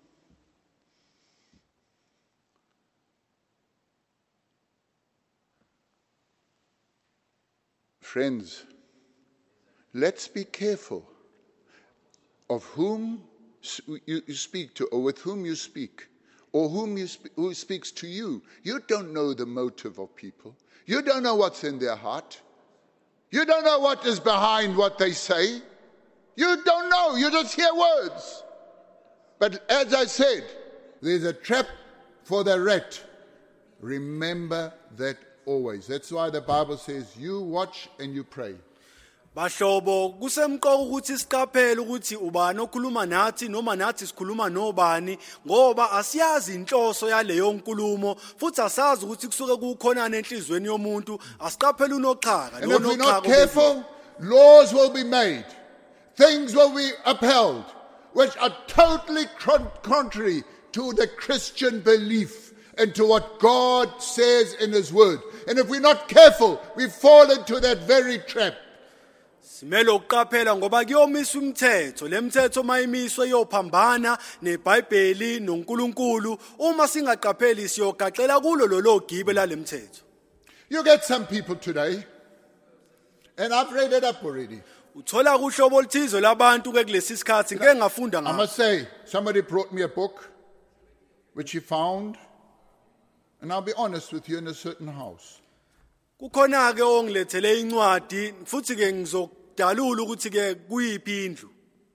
Friends, let's be careful of whom you speak to, or with whom you speak, or who speaks to you. You don't know the motive of people. You don't know what's in their heart. You don't know what is behind what they say. You don't know. You just hear words. But as I said, there's a trap for the rat. Remember that always. That's why the Bible says, you watch and you pray. Bahlobo kusemqoka ukuthi siqaphele ukuthi ubani okhuluma nathi noma nathi sikhuluma nobani ngoba asiyazi inhloso yaleyo nkulumo futhi asazi ukuthi kusuke kukhona enhlizweni yomuntu asiqaphele unoqhaka And if we're not careful, laws will be made. Things will be upheld which are totally contrary to the Christian belief and to what God says in His Word. And if we're not careful, we fall into that very trap. Simele ukuqaphela ngoba kuyomiswa umthetho lemthetho mayimiswe yophambana neBhayibheli noNkulunkulu uma singaqapheli siyogaxela kulo lologibe lalemthetho. You get some people today, and I've read it up already. Uthola kuhlobo oluthizo labantu ke kulesi sikhathi ngeke ngafunda I ngakho. must say, somebody brought me a book which he found, and I'll be honest with you, in a certain house. Kukhona ke ongilethele incwadi futhi ke ngizokudalula ukuthi ke kuyiphi indlu.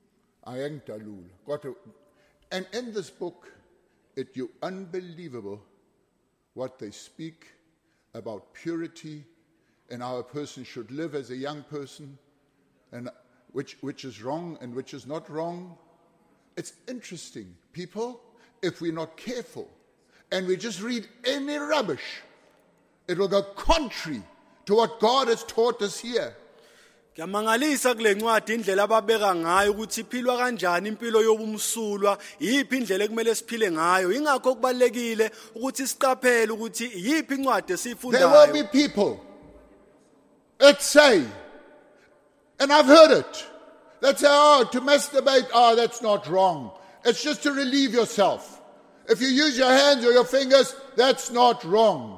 And in this book, it's unbelievable what they speak about purity and how a person should live as a young person, and which is wrong and which is not wrong. It's interesting. People, if we're not careful and we just read any rubbish, it will go contrary to what God has taught us here. Kuyamangalisa kule ncwadi indlela ababeka ngayo ukuthi iphilwa kanjani impilo yobumsulwa, yiphi indlela ekumele siphile ngayo. Ingakho kubalekile ukuthi siqaphele ukuthi yiphi incwadi There will esifundayo. be people that say, and I've heard it, that say, oh, to masturbate, oh, that's not wrong. It's just to relieve yourself. If you use your hands or your fingers, that's not wrong.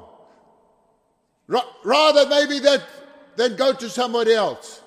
Rather maybe that than go to somebody else.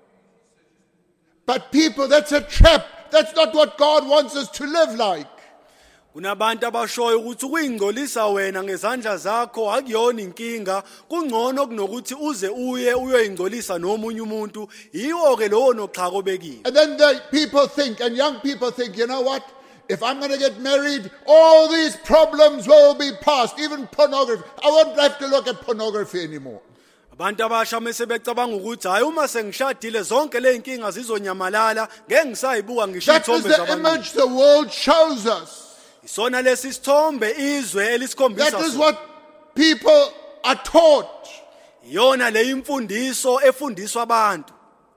But people, that's a trap. That's not what God wants us to live like. Kunabantu abashoyo ukuthi ukuyingcolisa wena ngezandla zakho akuyona inkinga, kungcono kunokuthi uze uyoyingcolisa nomunye umuntu. Yiwo ke lowo noxhako bekile. And then the people think, and young people think, you know what? If I'm going to get married, all these problems will be past, even pornography. I won't have to look at pornography anymore. Abantu abasha mase becabanga ukuthi hayi uma sengishadile zonke le inkinga zizonyamalala ngeke ngisayibuka ngisho That is izithombe the zabantu. image the world shows us. Isona lesi sithombe izwe elisikhombisa That is sona. what people are taught. Yona le imfundiso efundiswa abantu.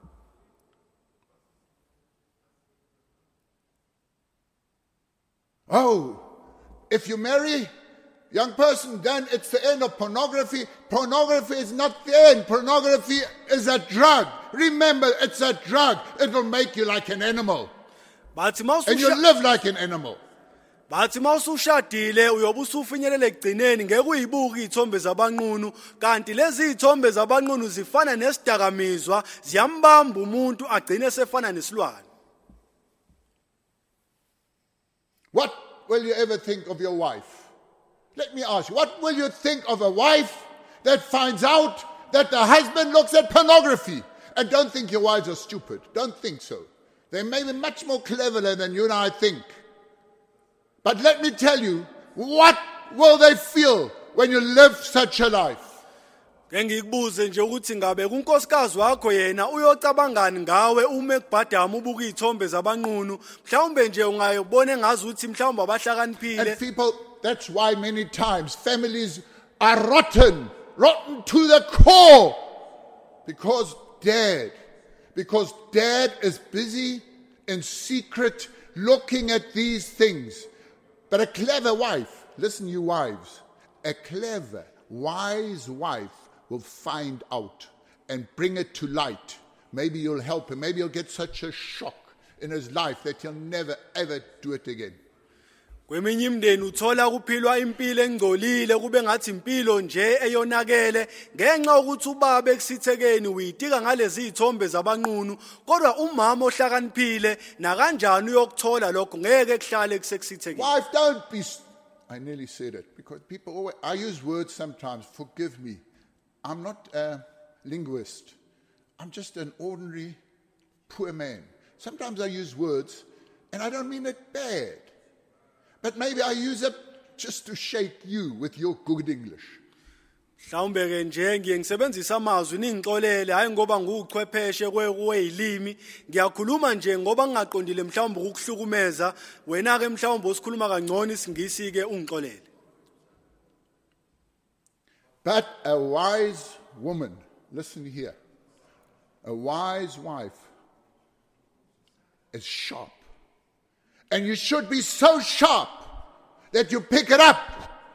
Oh, if you marry, young person, then it's the end of pornography. Pornography is not the end. Pornography is a drug. Remember, it's a drug. It will make you like an animal. Bathi And you live like an animal. mawusushadile uyobe usufinyelela ekugcineni ngeke uyibuke izithombe zabanqunu, kanti lezi izithombe zabanqunu zifana nesidakamizwa, ziyambamba umuntu agcine sefana nesilwane. What will you ever think of your wife? Let me ask you, what will you think of a wife that finds out that the husband looks at pornography? And don't think your wives are stupid. Don't think so. They may be much more cleverer than you and I think. But let me tell you, what will they feel when you live such a life? Ngikubuze nje ukuthi ngabe kunkosikazi wakho yena uyocabangani ngawe uma ekubhadama ubuka izithombe zabanqunu, mhlawumbe nje ungayibona ngazi ukuthi mhlawumbe abahlakaniphile. And people, that's why many times families are rotten to the core. Because dad is busy in secret looking at these things. But a clever wife, listen you wives, a clever, wise wife will find out and bring it to light. Maybe you'll help him. Maybe he'll get such a shock in his life that he'll never ever do it again. Kweminye imndeni uthola kuphilwa impilo engcolile kube ngathi impilo nje eyonakele ngenxa ukuthi ubaba ekusithekeni uyitika ngalezi izithombe zabanqunu, kodwa umama ohlakaniphile na kanjani uyokuthola lokho ngeke kuhlale kusekusithekeni. Wife, don't be... I nearly said it because people always... I use words sometimes, forgive me. I'm not a linguist. I'm just an ordinary poor man. Sometimes I use words and I don't mean it bad. But maybe I use it just to shake you with your good English. Mhlawumbe ke nje ngiye ngisebenzisa amazwi ningixolele hayi ngoba nguchwepheshe kweyilimi, ngiyakhuluma nje ngoba ngingaqondile mhlawumbe ukuhlukumeza wena ke mhlawumbe usikhuluma kangcono isingisi ke ungixolele. But a wise woman, listen here, a wise wife is sharp. And you should be so sharp that you pick it up.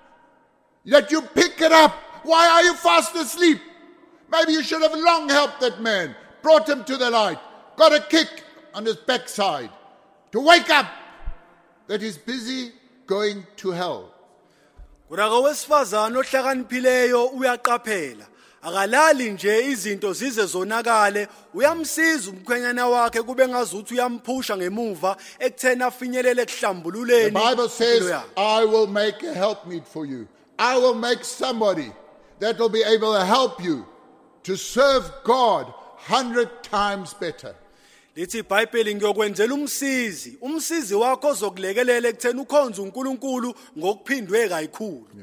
Why are you fast asleep? Maybe you should have long helped that man, brought him to the light, got a kick on his backside to wake up that he's busy going to hell. Kodwa owesifazana ohlakaniphileyo uyaqaphela, akalali nje izinto zize zonakale, uyamsiza umkhwenyana wakhe kube ngazuthi uyamphusha ngemuva ekuthena afinyelele kuhlambululeni. The Bible says, I will make a helpmeet for you. I will make somebody that will be able to help you to serve God 100 times better. Lithi iBhayibheli ngiyokwenzela umsizi wakho ozokulekelela ekuthena ukhonze uNkulunkulu ngokuphindwe kayikhulu. Yeah.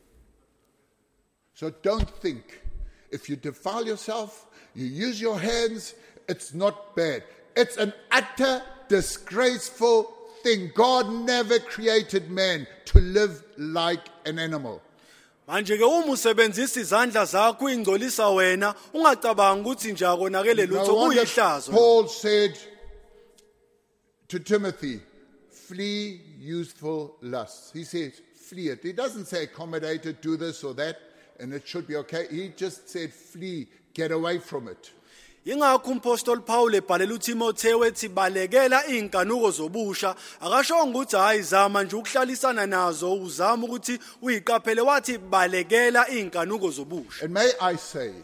So don't think if you defile yourself, you use your hands, it's not bad. It's an utter disgraceful thing. God never created man to live like an animal. Manje ke uma usebenzisa izandla zakho ingcolisa wena ungacabanga ukuthi nje akonakele No lutho wonder kuyihlazo. Paul said to Timothy, flee youthful lusts. He says, flee it. He doesn't say accommodate it, do this or that, and it should be okay. He just said, flee, get away from it. Ingakho umpostoli Paul ebhalela uTimotheo ethi balekela inkanuko zobusha akasho ukuthi hayi zama nje ukuhlalisana nazo uzama ukuthi uyiqaphele wathi balekela inkanuko zobusha. And may I say,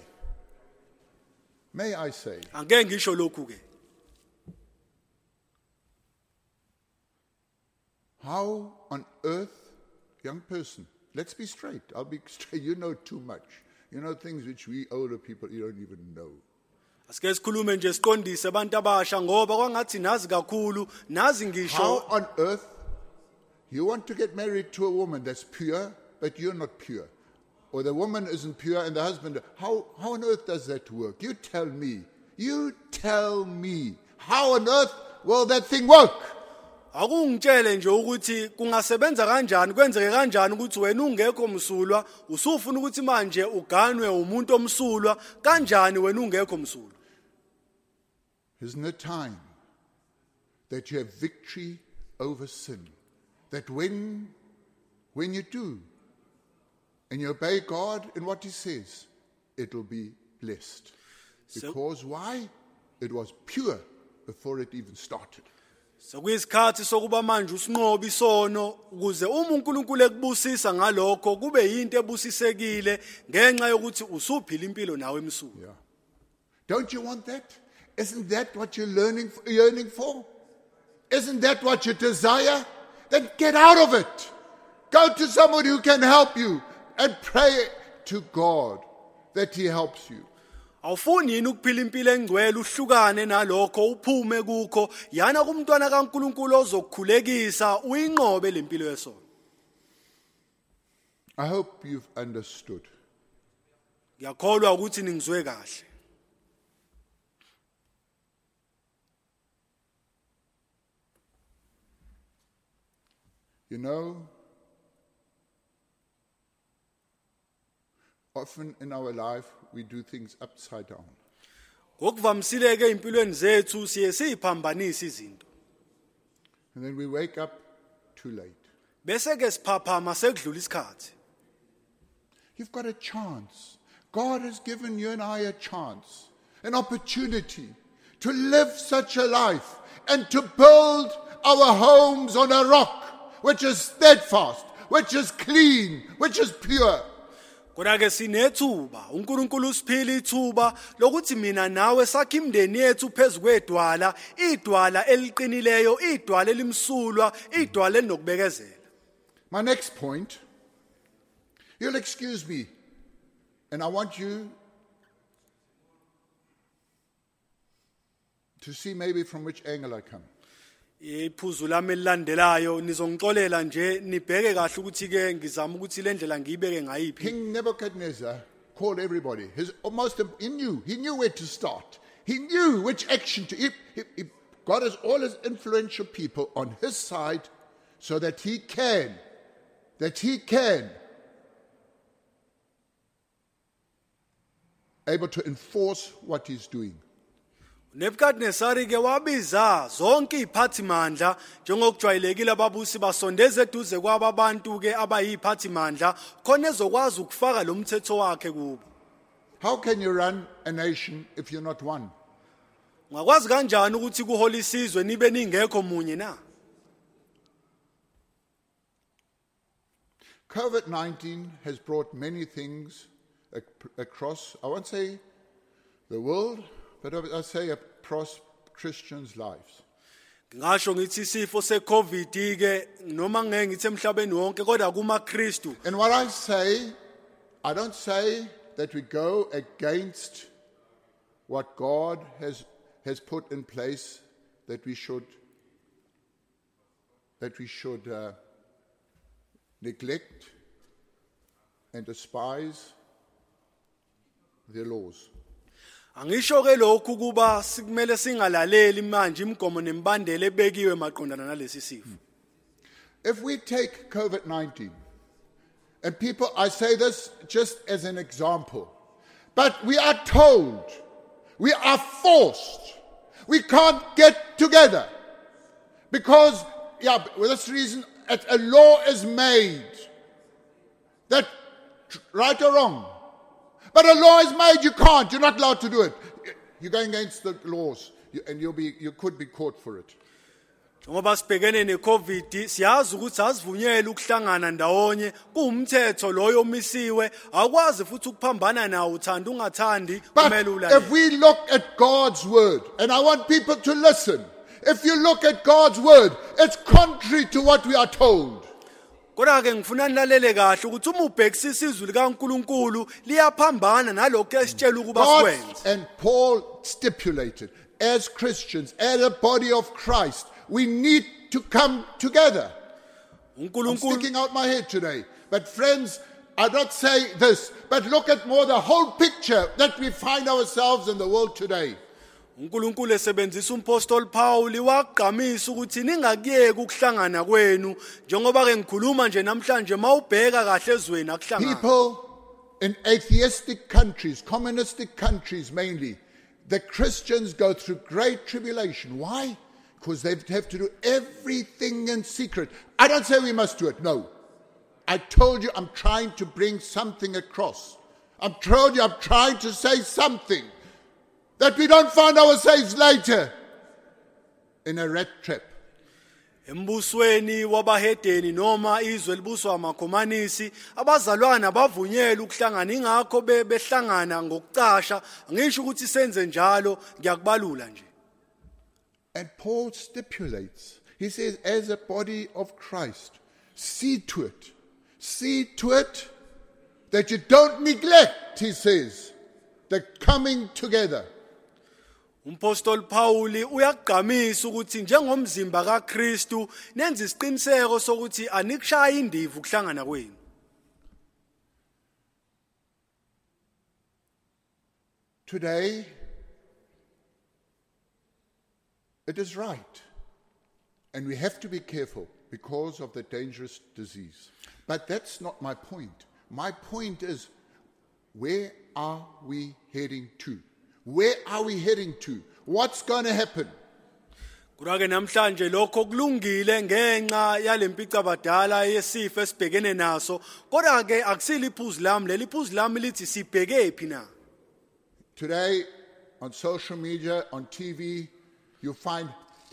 Angeke ngisho lokhu ke. how on earth, young person, let's be straight. I'll be straight. You know too much. You know things which we older people, you don't even know. Asike sikhulume nje siqondise abantu abasha ngoba kwangathi nazi kakhulu nazi How ngisho on earth you want to get married to a woman that's pure, but you're not pure? Or the woman isn't pure and the husband, how on earth does that work? You tell me. How on earth will that thing work? akungitshele nje ukuthi kungasebenza kanjani kwenzeke kanjani ukuthi wena ungekho msulwa usufuna ukuthi manje uganwe umuntu omsulwa kanjani wena ungekho msulwa. Isn't it time that you have victory over sin? That when you do, and you obey God in what He says, it will be blessed. Because why? It was pure before it even started. Sokuyisikhathi sokuba manje usinqobe isono ukuze uma uNkulunkulu ekubusisa ngalokho kube yinto ebusisekile ngenxa yokuthi usuphila impilo nawe emsulwa. Yeah. Don't you want that? Isn't that what you're yearning for? Isn't that what you desire? Then get out of it. Go to somebody who can help you and pray to God that He helps you. Awufuni yini ukuphila impilo engcwele uhlukane nalokho uphume kukho yana kumntwana kaNkulunkulu ozokukhulekisa uyinqobe lempilo yesono. I hope you've understood. Ngiyakholwa ukuthi ningizwe kahle. You know, often in our life we do things upside down. Ngokuvamsileke impilweni zethu siye siphambanisa izinto. And then we wake up too late. Bese ke siphaphama sekudlula isikhathi. You've got a chance. God has given you and I a chance, an opportunity to live such a life and to build our homes on a rock which is steadfast, which is clean, which is pure. Kodwa ke sinethuba uNkulunkulu usiphila ithuba lokuthi mina nawe sakhe imndeni yethu phezukwedwala idwala eliqinileyo idwala elimsulwa idwala elinokubekezela. My next point, you'll excuse me, and I want you to see maybe from which angle I come. Iphuzu lami elilandelayo nizongixolela nje nibheke kahle ukuthi ke ngizama ukuthi le ndlela ngiyibeke ngayiphi. King Nebuchadnezzar called everybody. He knew where to start. He knew which action to. God has all his influential people on his side so that he can able to enforce what he's doing. Nebukadnezar ke wabiza zonke iziphathimandla njengokujwayelekile ababusi basondeze eduze kwabantu ke abayiziphathimandla khona ezokwazi ukufaka lo mthetho wakhe kubo. How can you run a nation if you're not one? Ngakwazi kanjani ukuthi kuhola isizwe nibe ningekho munye na? COVID-19 has brought many things across, I won't say the world, but I say across Christians' lives. Ngisho ngithi isifo seCovid ke noma ngeke ngithi emhlabeni wonke kodwa kumaKristu. And what I say, I don't say that we go against what God has put in place, that we should neglect and despise their laws. Angisho ke lokhu kuba sikumele singalaleli manje imigomo nembandela ebekiwe maqondana nalesi sifo. If we take COVID-19 And people, I say this just as an example. But we are told, we are forced, we can't get together. Because, for this reason, a law is made. That, right or wrong. But a law is made, you can't, you're not allowed to do it. You're going against the laws, and you could be caught for it. Ngoba sibhekene neCovid siyazi ukuthi asivunyelwe ukuhlangana ndawonye kuumthetho loyo omisiwe akwazi futhi ukuphambana nawo uthanda ungathandi kumele But ulalele. if we look at God's word, and I want people to listen, if you look at God's word, it's contrary to what we are told. Kodwa ke ngifuna nilalele kahle ukuthi uma ubhekisisa izwi likaNkuluNkulu liyaphambana nalokho esitshela ukuba God sikwenze. and Paul stipulated, as Christians, as a body of Christ, we need to come together. I'm uNkulunkulu sticking out my head today. But friends, I don't say this, but look at more the whole picture that we find ourselves in the world today. uNkulunkulu esebenzisa umpostoli Paul waqhamisa ukuthi ningakiyeki ukuhlangana kwenu njengoba ke ngikhuluma nje namhlanje mawubheka kahle ezweni akuhlangana. People in atheistic countries, communistic countries mainly, the Christians go through great tribulation. Why? Because they have to do everything in secret. I don't say we must do it, no. I told you I'm trying to bring something across. I'm trying to say something that we don't find ourselves later in a rat trap. Embusweni wabahedeni noma izwe libuswa amakhomanisi abazalwana bavunyelwe ukuhlangana ingakho behlangana ngokucasha ngisho ukuthi senze njalo ngiyakubalula nje. And Paul stipulates, he says, as a body of Christ, see to it that you don't neglect, he says, the coming together. Umpostoli Paul uyaqhamisa ukuthi njengomzimba kaKristu nenze isiqiniseko sokuthi anikushaya indivu ukuhlangana kwenu. Today, it is right. And we have to be careful because of the dangerous disease. But that's not my point. My point is, where are we heading to? Where are we heading to? What's going to happen? Kurake namhlanje lokho kulungile ngenxa yalempica abadala yesifo esibhekene naso kodwa ke akusile iphuzu lami leli phuzu lami lithi sibheke phi na. Today, on social media, on TV, you find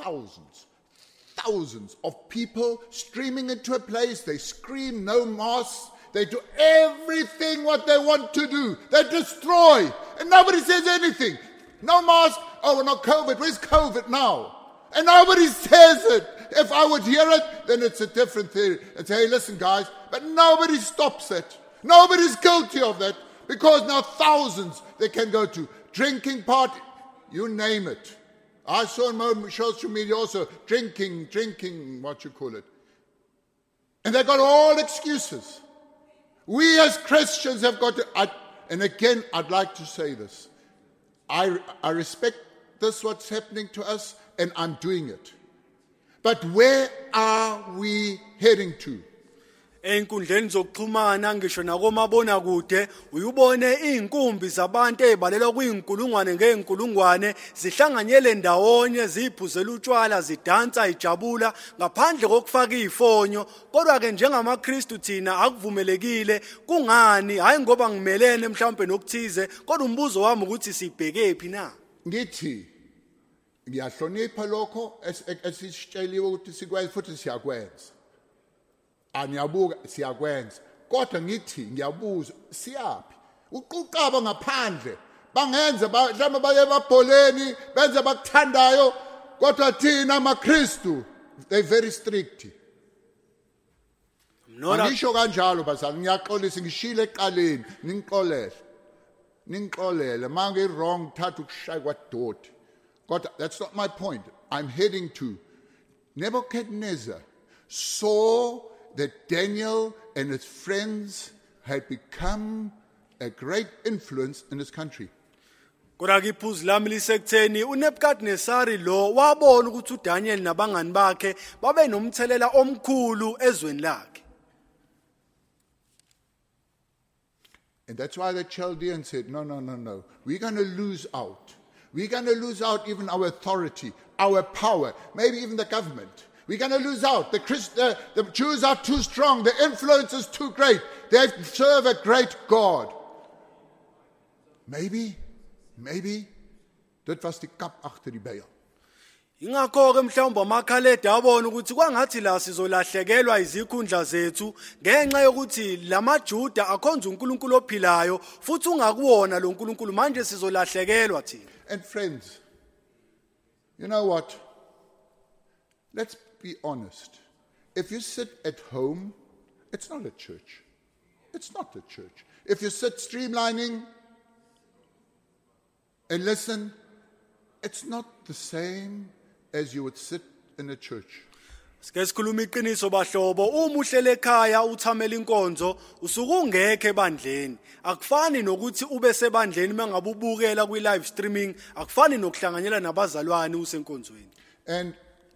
thousands of people streaming into a place. They scream, no masks. They do everything what they want to do. They destroy. And nobody says anything. No mask. Oh, no COVID. Where's COVID now? And nobody says it. If I would hear it, then it's a different theory. And say, hey, listen, guys. But nobody stops it. Nobody's guilty of that. Because now thousands they can go to. Drinking party. You name it. I saw on social media also drinking, what you call it. And they got all excuses. We as Christians have got to, and again, I'd like to say this. I respect this, what's happening to us, and I'm doing it. But where are we heading to? Einkundleni zokuxhumana ngisho nakomabona kude uyubone izinkumbi zabantu ezibalelwa kuyinkulungwane ngeenkulungwane zihlanganyele ndawonye ziphuzela utshwala zidansa ijabula ngaphandle kokufaka izifonyo kodwa ke njengamaKristu thina akuvumelekile kungani hayi ngoba ngimelene mhlawumbe nokuthize kodwa umbuzo wami ukuthi sibheke phi na. Ngithi ngiyahlonipha lokho esitsheliwe ukuthi sikwazi futhi siyakwenza. Aniyabuka siyakwenza kodwa ngithi ngiyabuza siyaphi uquqaba ngaphandle bangenza mhlawumbe baye ebabholeni benze bakuthandayo kodwa thina amaKristu they very strict. Angisho kanjalo bazali ngiyaxolisa ngishile eqaleni ningixolele manje wrong thatha ukushaya kwadoti kodwa that's not my point. I'm heading to Nebuchadnezzar saw that Daniel and his friends had become a great influence in his country. Kodwa ke iphuzu lami lisekutheni uNebukadnesari lo wabona ukuthi uDaniel nabangani bakhe babe nomthelela omkhulu ezweni lakhe. And that's why the Chaldeans said, no. We're going to lose out. We're going to lose out even our authority, our power, maybe even the government. We're going to lose out. The Jews are too strong. The influence is too great. They serve a great God. Maybe, dit was die kap agter die byl. Ingakho ke mhlawumbe amakhaleda abona ukuthi kwangathi la sizolahlekelwa izikhundla zethu ngenxa yokuthi lamaJuda akhonza uNkulunkulu ophilayo futhi ungakuwona lo nkulunkulu manje sizolahlekelwa thina. And friends, you know what? Let's be honest. If you sit at home, it's not a church. It's not a church. If you sit streamlining and listen, it's not the same as you would sit in a church. Sike sikhuluma iqiniso bahlobo, uma uhlele ekhaya uthamela inkonzo usuke ungekho ebandleni. Akufani nokuthi ube sebandleni mangabe ubukela kwi live streaming, akufani nokuhlanganyela nabazalwane usenkonzweni. And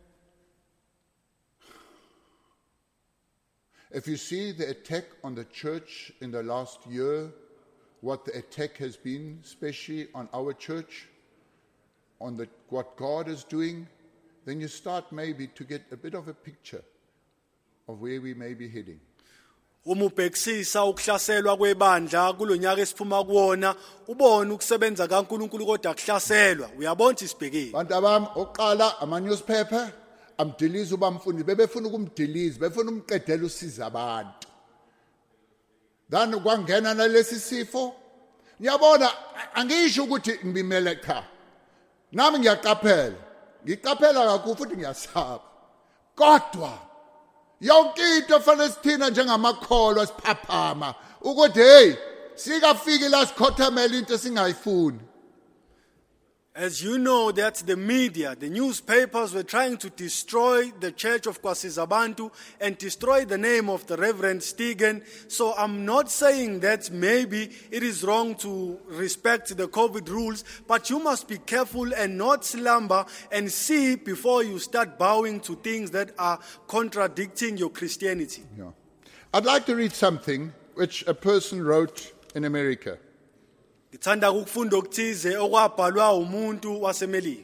if you see the attack on the church in the last year, what the attack has been, especially on our church, on what God is doing, then you start maybe to get a bit of a picture of where we may be heading. Uma ubhekisisa ukuhlaselwa kwebandla kulonyaka esiphuma kuwona, ubone ukusebenza kaNkulunkulu kodwa kuhlaselwa, uyabona isibhekile. Bantu abami oqala ama newspaper amdiliza ubamfundi bebefuna ukumdiliza, befuna umqedela usiza abantu. Then kwangena nalesi sifo, ngiyabona angisho ukuthi ngibimele cha. Nami ngiyaqaphela kakhulu futhi ngiyasaba. Kodwa yonke into efanele sithina njengamakholwa siphaphama ukuthi hey sikafiki la sikhothamela into singayifuni. As you know, that the media, the newspapers were trying to destroy the church of Kwasizabantu and destroy the name of the Reverend Stegen. So I'm not saying that maybe it is wrong to respect the COVID rules, but you must be careful and not slumber and see before you start bowing to things that are contradicting your Christianity. Yeah. I'd like to read something which a person wrote in America. Ngithanda ukufunda okuthize okwabhalwa umuntu waseMelika.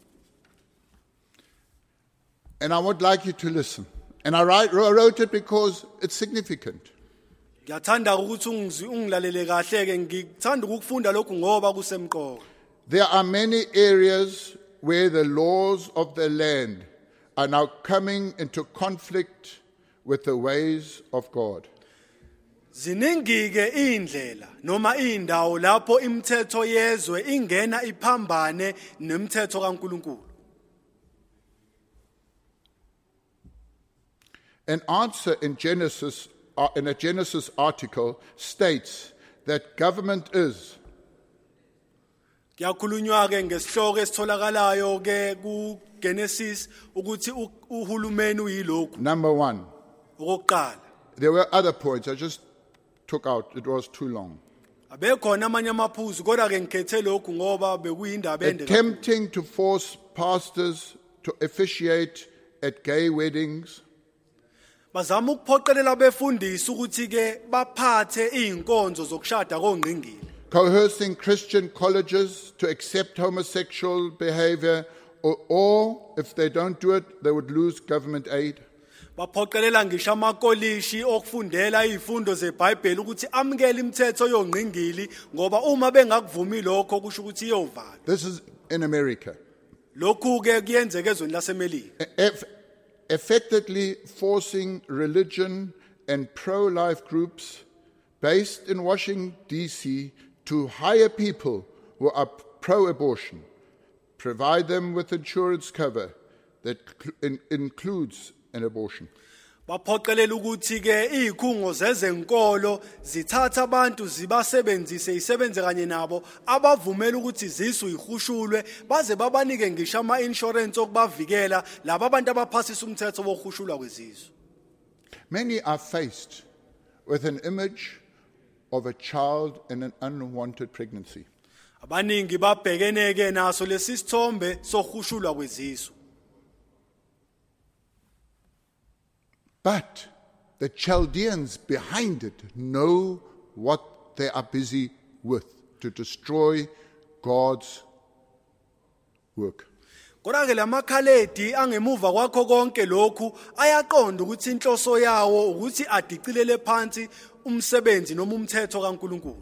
And I would like you to listen. And I wrote it because it's significant. Ngiyathanda ukuthi ungilalele kahle ke ngithanda ukufunda lokhu ngoba kusemqoka. There are many areas where the laws of the land are now coming into conflict with the ways of God. Ziningike indlela noma indawo lapho imithetho yezwe ingena iphambane nemithetho kaNkulunkulu. An answer in a Genesis article states that government is Kuyakhulunywa ke ngesihloko esitholakalayo ke ku Genesis ukuthi uhulumeni uyilokhu. number 1. Okokuqala. There were other points I just took out. It was too long. Abekhona amanye amaphuzu kodwa ke ngikhethe lokhu ngoba bekuyindaba ende. Attempting to force pastors to officiate at gay weddings. Bazama ukuphoqelela abefundisi ukuthi ke baphathe izinkonzo zokushada kongqingili. Coercing Christian colleges to accept homosexual behavior, or if they don't do it, they would lose government aid. Baphoqelela ngisho amakolishi okufundela izifundo zeBhayibheli ukuthi amukele imithetho yongqingili ngoba uma bengakuvumi lokho kusho ukuthi iyovala. This is in America. Lokhu ke kuyenzeka ezweni laseMelika. Effectively forcing religion and pro-life groups based in Washington, D.C. to hire people who are pro-abortion, provide them with insurance cover that includes an abortion. Baphoqelela ukuthi ke izikhungo zezenkolo zithatha abantu zibasebenzise isebenze kanye nabo abavumela ukuthi zisu ihushulwe baze babanike ngisho ama insurance okubavikela laba abantu abaphasisa umthetho wokuhushulwa kwezizwe. Many are faced with an image of a child in an unwanted pregnancy. Abaningi babhekene ke naso lesi sithombe sokuhushulwa kwezizwe. But the Chaldeans behind it know what they are busy with to destroy God's work. Kodwa ke lamakhaledi angemuva kwakho konke lokhu ayaqonda ukuthi inhloso yawo ukuthi adicilele phansi umsebenzi noma umthetho kaNkuluNkulu.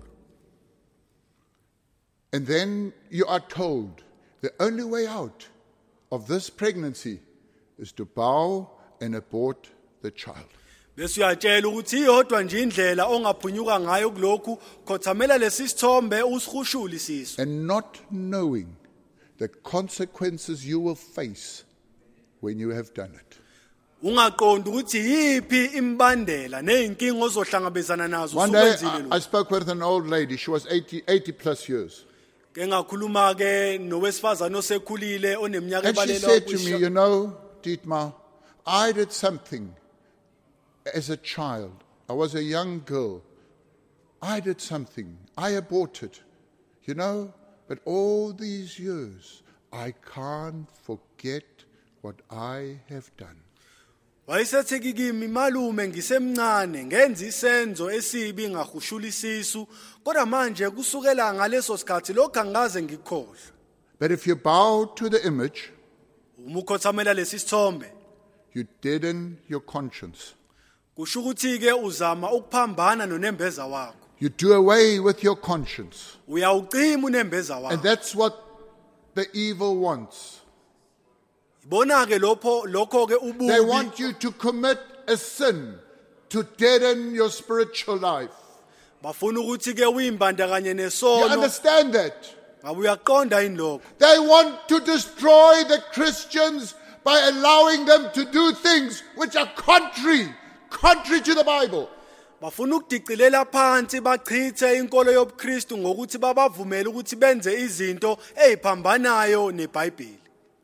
And then you are told the only way out of this pregnancy is to bow and abort the child. Bese uyatshela ukuthi iyodwa nje indlela ongaphunyuka ngayo kulokhu khothamela lesithombe usihushula isiso. And not knowing the consequences you will face when you have done it. Ungaqonda ukuthi yipi imbandela nezinkingo ozohlangabezana nazo One day usukwenzile I lokho. spoke with an old lady. She was 80 plus years. Ke ngakhuluma ke nowesifazana osekhulile oneminyaka And she ebalela said to me, you know, Dietmar, I did something as a child. I was a young girl. I did something. I aborted. You know, but all these years, I can't forget what I have done. Wayesethi kimi malume ngisemncane ngenza isenzo esibi ngahushula isisu kodwa manje kusukela ngaleso sikhathi lokho angaze ngikhohle. But if you bow to the image, Umukhothamela lesithombe you deaden your conscience. kusho ukuthi ke uzama ukuphambana nonembeza wakho. You do away with your conscience. Uyawucima unembeza And wakho. that's what the evil wants. Ibona ke lokho ke They ububi. want you to commit a sin to deaden your spiritual life. Bafuna ukuthi ke uyimbandakanye You nesono. understand that? Ngabe uyaqonda yini lokho? They want to destroy the Christians by allowing them to do things which are contrary to the Bible. Bafuna ukudicilela phansi bachithe inkolo yobuKristu ngokuthi babavumele ukuthi benze izinto eziphambanayo neBhayibheli.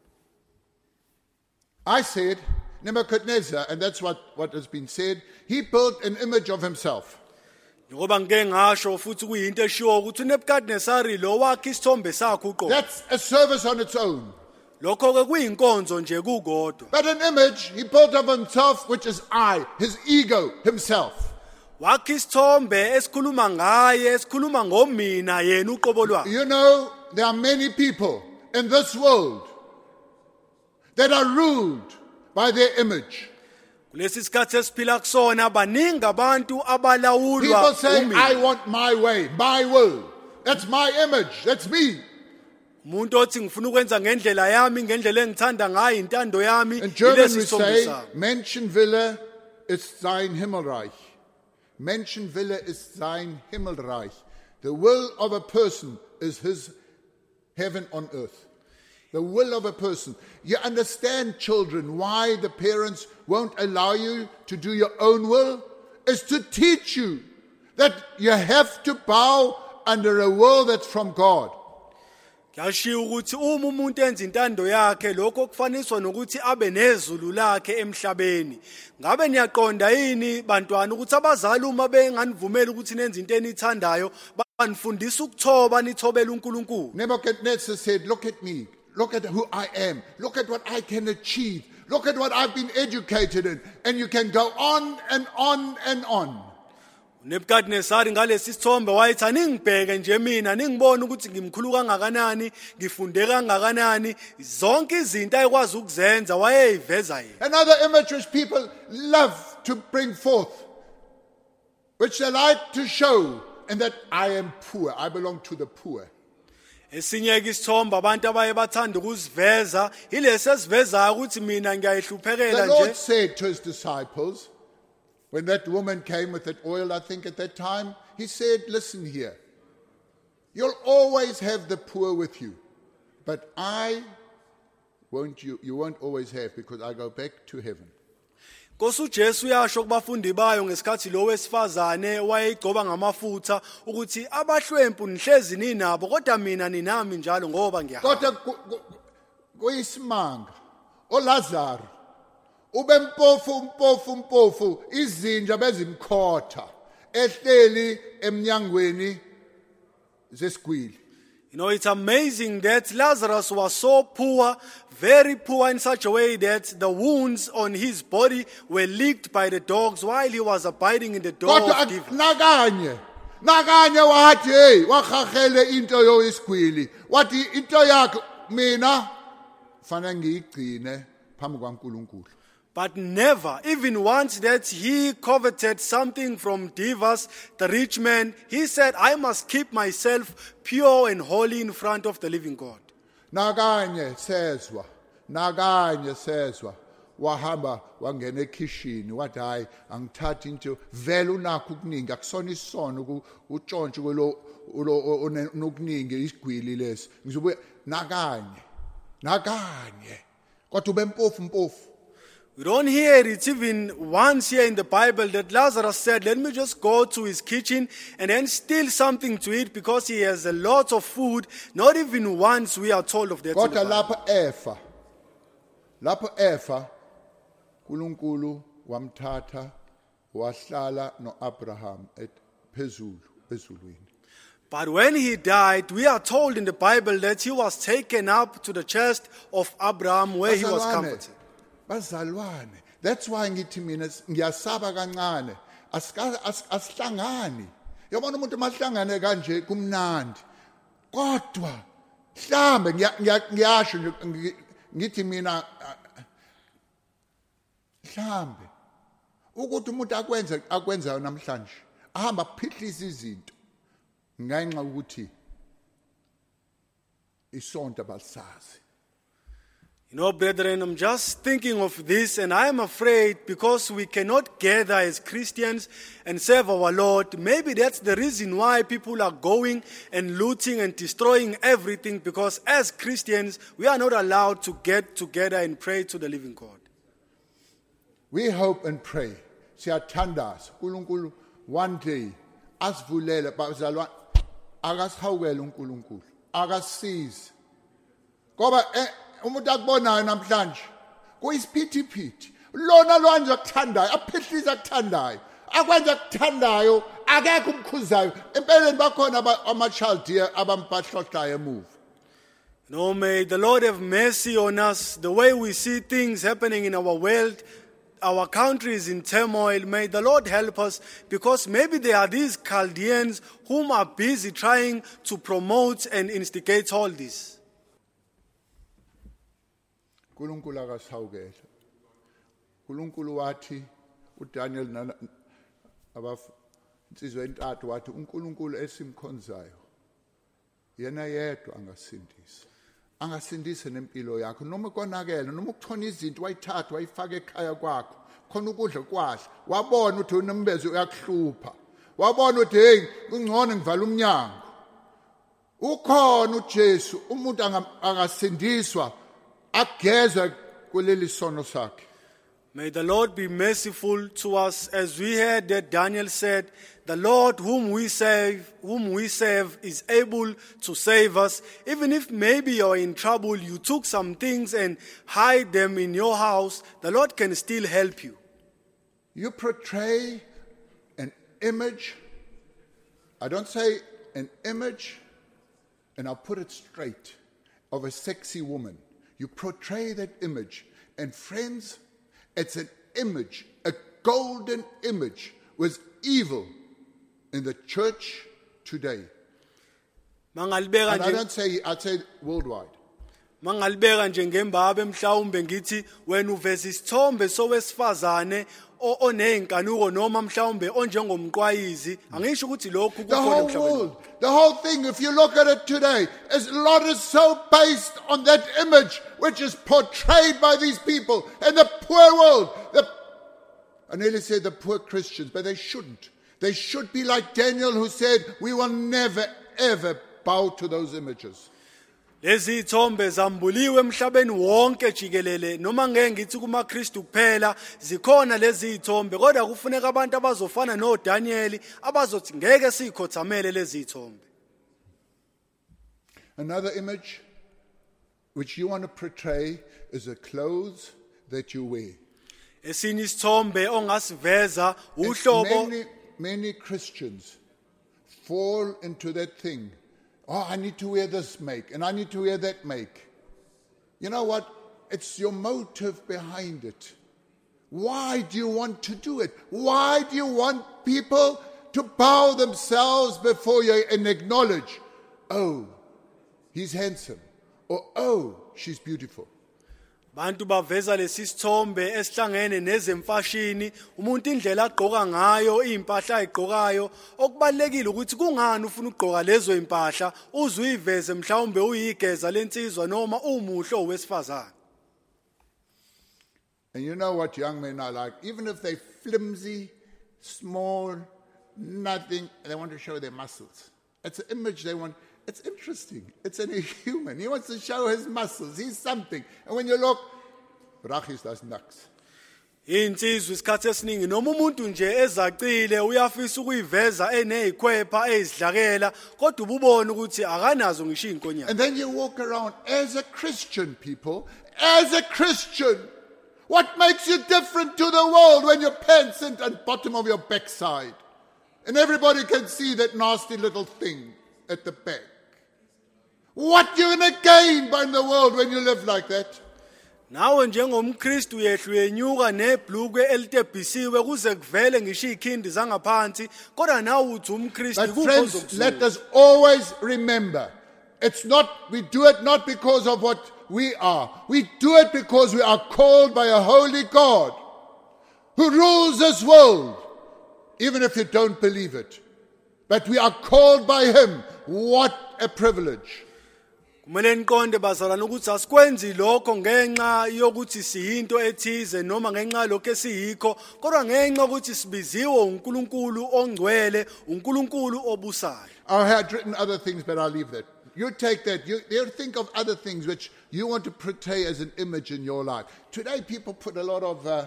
I said, Nebuchadnezzar, and that's what has been said, he built an image of himself. Ngoba ngeke ngasho futhi kuyinto eshiwo ukuthi uNebukadnezari lo wakhe isithombe sakhe uqobo. That's a service on its own. Lokho ke kuyinkonzo nje kukodwa. But an image he built of himself, which is I, his ego, himself. Wakhe isithombe esikhuluma ngaye, esikhuluma ngomina yena uqobo lwakhe. You know, there are many people in this world that are ruled by their image. Kulesi sikhathi esiphila kusona baningi abantu abalawulwa People say, I umina. want my way, my will. That's my image, that's me. Umuntu othi ngifuna ukwenza ngendlela yami, ngendlela engithanda ngayo, intando yami, In German we ilesi sithombe say, sami. Menschenwille ist sein Himmelreich. Menschenwille ist sein Himmelreich. The will of a person is his heaven on earth. The will of a person. You understand, children, why the parents won't allow you to do your own will? Is to teach you that you have to bow under a will that's from God. Kuyashiya ukuthi uma umuntu enza intando yakhe lokho kufaniswa nokuthi abe nezulu lakhe emhlabeni. Ngabe niyaqonda yini bantwana ukuthi abazali uma benganivumela ukuthi nenze into enithandayo banifundisa ukuthoba nithobela uNkulunkulu. Nebuchadnezzar said, look at me. Look at who I am. Look at what I can achieve. Look at what I've been educated in. And you can go on and on and on. uNebukadnezari ngalesi sithombe wayethi aningibheke nje mina ningibone ukuthi ngimkhulu kangakanani, ngifunde kangakanani, zonke izinto ayekwazi ukuzenza wayeyiveza yena. Another image which people love to bring forth, which they like to show, and that I am poor. I belong to the poor. Esinye ke isithombe abantu abaye bathanda ukuziveza ilesi esivezayo ukuthi mina ngiyayihluphekela The Lord nje. said to his disciples, when that woman came with that oil, I think at that time, he said, listen here, you'll always have the poor with you, but you won't always have, because I go back to heaven. Nkosi uJesu uyasho kubafundi bayo ngesikhathi lo wesifazane wayegcoba ngamafutha ukuthi abahlwempu nihlezi ninabo kodwa mina ninami njalo ngoba ngiyahamba. Kodwa kuyisimanga, uLazarus ubempofu, izinja bezimkhotha, ehleli emnyangweni zesigwili. You know, it's amazing that Lazarus was so poor, very poor in such a way that the wounds on his body were licked by the dogs while he was abiding in the door Kodwa of Diva. nakanye nakanye wathi hey wakhahele into yoyisigwili wathi into yakhe mina fanele ngiyigcine phambi kwaNkulunkulu. But never, even once that he coveted something from Divas, the rich man, he said, I must keep myself pure and holy in front of the living God. nakanye sezwa wahamba wangena ekitchen wathi hayi angithatha into vele unakho ukuningi akusona isono utshontshe lo nokuningi isigwili lesi ngizobuya nakanye kodwa ubempofu. We don't hear it even once here in the Bible that Lazarus said, let me just go to his kitchen and then steal something to eat because he has a lot of food. Not even once we are told of that. Kodwa lapho efa uNkulunkulu wamthatha wahlala noAbraham ezulwini. But when he died, we are told in the Bible that he was taken up to the chest of Abraham where he was comforted. Bazalwane, that's why ngithi mina ngiyasaba kancane asihlangani. Yabona umuntu mahlangane kanje kumnandi. Kodwa mhlambe ngiyasho ngithi mina mhlambe ukuthi umuntu akwenzayo namhlanje ahamba aphihlisa izinto ngenxa ukuthi isonto balisazi. You know, brethren, I'm just thinking of this, and I am afraid because we cannot gather as Christians and serve our Lord. Maybe that's the reason why people are going and looting and destroying everything, because as Christians, we are not allowed to get together and pray to the living God. We hope and pray. Siyathandaza uNkulunkulu one day asivulele bazalwane akasihawukele uNkulunkulu akasize. Ngoba umuntu akubonayo namhlanje kuyisiphithiphithi lona lonje akuthandayo aphihlisa akuthandayo akwenza akuthandayo akekho umkhuzayo empeleni bakhona ama-Chaldean abampahlohlayo emuva. No, may the Lord have mercy on us. The way we see things happening in our world, our country is in turmoil. May the Lord help us, because maybe there are these Chaldeans whom are busy trying to promote and instigate all this. uNkulunkulu akasihawukele. uNkulunkulu wathi uDaniel insizwa entathu wathi uNkulunkulu esimkhonzayo yena yedwa angasindisa nempilo yakho noma konakele noma ukuthona izinto wayithatha wayifaka ekhaya kwakho khona ukudla kwahle wabona ukuthi uNembezi uyakuhlupha wabona ukuthi hey kungcono ngivala umnyango ukhona uJesu umuntu angasindiswa agezwe kuleli sono sakhe. May the Lord be merciful to us, as we heard that Daniel said, the Lord whom we serve is able to save us. Even if maybe you're in trouble, you took some things and hide them in your house, the Lord can still help you. You portray an image. I don't say an image, and I'll put it straight, of a sexy woman. You portray that image. And friends, it's an image, a golden image, was evil in the church today. And I don't say, I say worldwide. Mangalibeka nje ngembabe mhlawumbe ngithi wena uveza isithombe sowesifazane oneyinkanuko noma mhlawumbe onjengomqwayizi angisho ukuthi lokhu kukhona emhlabeni. The whole thing, if you look at it today, a lot is so based on that image which is portrayed by these people in the poor world. I nearly said the poor Christians, but they shouldn't. They should be like Daniel, who said, we will never ever bow to those images. Lezi ithombe zambuliwe emhlabeni wonke jikelele, noma ngeke ngithi kumaKristu kuphela zikhona lezi ithombe, kodwa kufuneka abantu abazofana noDaniel abazothi ngeke sikhothamele lezi ithombe. Another image which you want to portray is the clothes that you wear. Esinye isithombe ongasiveza uhlobo. Many Christians fall into that thing. Oh, I need to wear this make, and I need to wear that make. You know what? It's your motive behind it. Why do you want to do it? Why do you want people to bow themselves before you and acknowledge, oh, he's handsome, or oh, she's beautiful. Bantu baveza lesi sithombe esihlangene nezemfashini umuntu indlela agqoka ngayo impahla ayigqokayo okubalekile ukuthi kungani ufuna ukugqoka lezo impahla uzuyiveze mhlawumbe uyigeza lensizwa noma umuhle owesifazane. And you know what young men are like, even if they're flimsy, small, nothing, they want to show their muscles. It's an image they want. It's interesting. It's a human. He wants to show his muscles. He's something. And when you look, Brachis does nuts. Insizwe isikhathi esiningi noma umuntu nje ezacile uyafisa ukuyiveza enezikhwepha ezidlakela kodwa ububona ukuthi akanazo ngisho inkonyane. And then you walk around as a Christian, people, as a Christian. What makes you different to the world when your pants sit at the bottom of your backside? And everybody can see that nasty little thing at the back. What you going to gain by the world when you live like that? Nawe njengomKristu yehlu yenyuka nebhlukwe elitebhisiwe kuze kuvele ngisho ikhindi zangaphansi kodwa nawe uthi umKristu But friends, let us always remember, we do it not because of what we are. We do it because we are called by a holy God who rules this world, even if you don't believe it. But we are called by him. What a privilege. Kumele niqonde bazalwane ukuthi asikwenzi lokho ngenxa yokuthi siyinto ethize noma ngenxa lokho esiyikho kodwa ngenxa ukuthi sibiziwe uNkulunkulu ongcwele uNkulunkulu obusayo. I had written other things, but I'll leave that. You take that. You think of other things which you want to portray as an image in your life. Today people put a lot of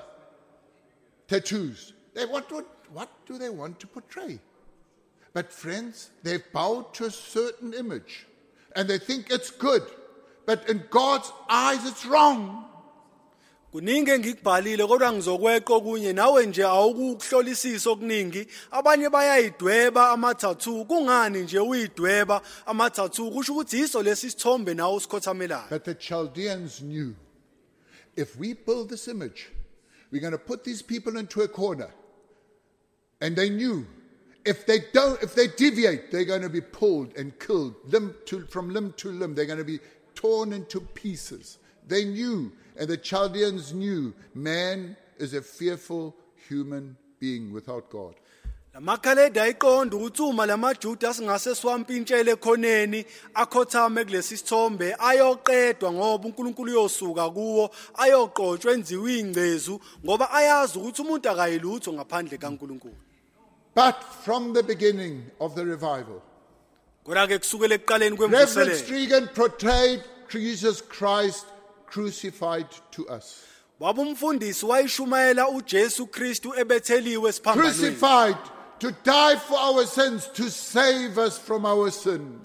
tattoos. What do they want to portray? But friends, they've bowed to a certain image. And they think it's good. But in God's eyes, it's wrong. Kuningi engikubhalile kodwa ngizokweqa okunye nawe nje awukuhlolisisa okuningi abanye bayayidweba ama-tattoo kungani nje uyidweba ama-tattoo kusho ukuthi iso lesi sithombe nawe usikhothamelayo. But the Chaldeans knew, if we build this image, we're going to put these people into a corner. And they knew, if they deviate, they're going to be pulled and killed, from limb to limb. They're going to be torn into pieces. They knew, and the Chaldeans knew, man is a fearful human being without God. Lamakhaledi ayiqonda ukuthi uma lamaJuda singase siwampintshele ekhoneni akhothame kulesi sithombe ayoqedwa ngoba uNkulunkulu uyosuka kuwo ayoqotshwa enziwe ingcezu ngoba ayazi ukuthi umuntu akayilutho ngaphandle kaNkulunkulu. But from the beginning of the revival, Reverend Strigan portrayed Jesus Christ crucified to us. Crucified to die for our sins, to save us from our sin.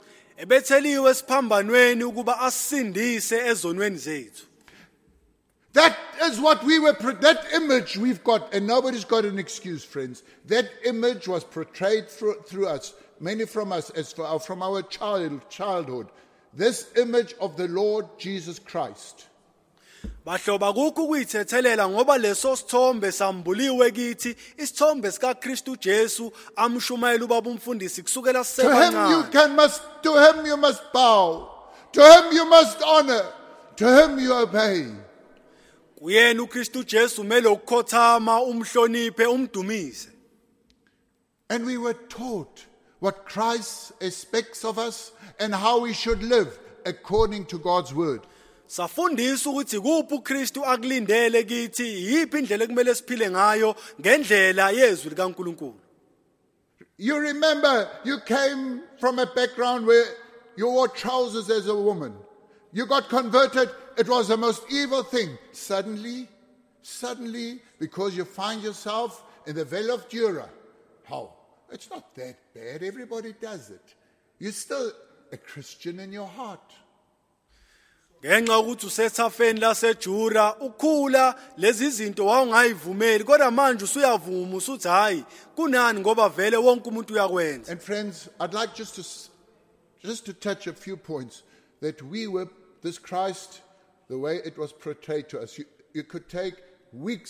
That is what we were, that image we've got, and nobody's got an excuse, friends. That image was portrayed through us, many from us, from our childhood. This image of the Lord Jesus Christ. Bahloba kukho ukuyithethelela ngoba leso sithombe sambuliwe kithi isithombe sika Kristu Jesu amshumayela ubaba umfundisi kusukela sisebancane. To him you must bow. To him you must honor. To him you obey. Kuyena uKristu Jesu mele ukukhothama umhloniphe umdumise. And we were taught what Christ expects of us and how we should live according to God's word. Safundisa ukuthi kuphi uKristu akulindele kithi yiphi indlela ekumele siphile ngayo ngendlela yezwi likaNkulunkulu. You remember you came from a background where you wore trousers as a woman. You got converted, it was the most evil thing. Suddenly, because you find yourself in the Vale of Jura. How? It's not that bad, everybody does it. You're still a Christian in your heart. Ngenxa ukuthi usethafeni laseJura ukhula lezi zinto wawungayivumeli kodwa manje usuyavuma usuthi hayi kunani ngoba vele wonke umuntu uyakwenza. And friends, I'd like just to touch a few points that we were this Christ, the way it was portrayed to us. You could take weeks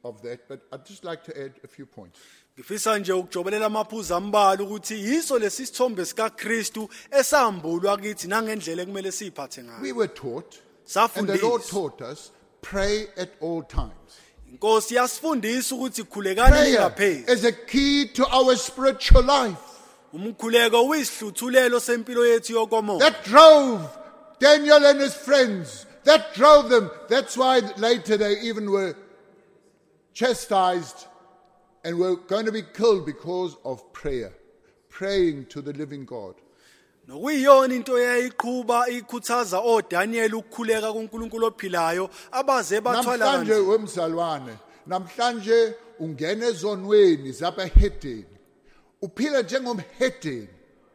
of that, but I'd just like to add a few points. Ngifisa nje ukujobelela amaphuzu ambalwa ukuthi yiso lesi sithombe sikaKristu esambulwa kithi nangendlela ekumele siphathe ngayo. We were taught, and the Lord taught us, pray at all times. Inkosi yasifundisa ukuthi khulekani Prayer ningapheli. is a key to our spiritual life. Umkhuleko uyisihluthulelo sempilo yethu yokomoya. That drove Daniel and his friends. That drove them. That's why later they even were chastised and were going to be killed because of prayer. Praying to the living God. Nokuyiyona into eyayiqhuba ikhuthaza oDaniel ukukhuleka kuNkulunkulu ophilayo abaze bathwala Namhlanje kanzima. wemzalwane, namhlanje ungena ezonweni zabahedeni. Uphila njengomhedeni.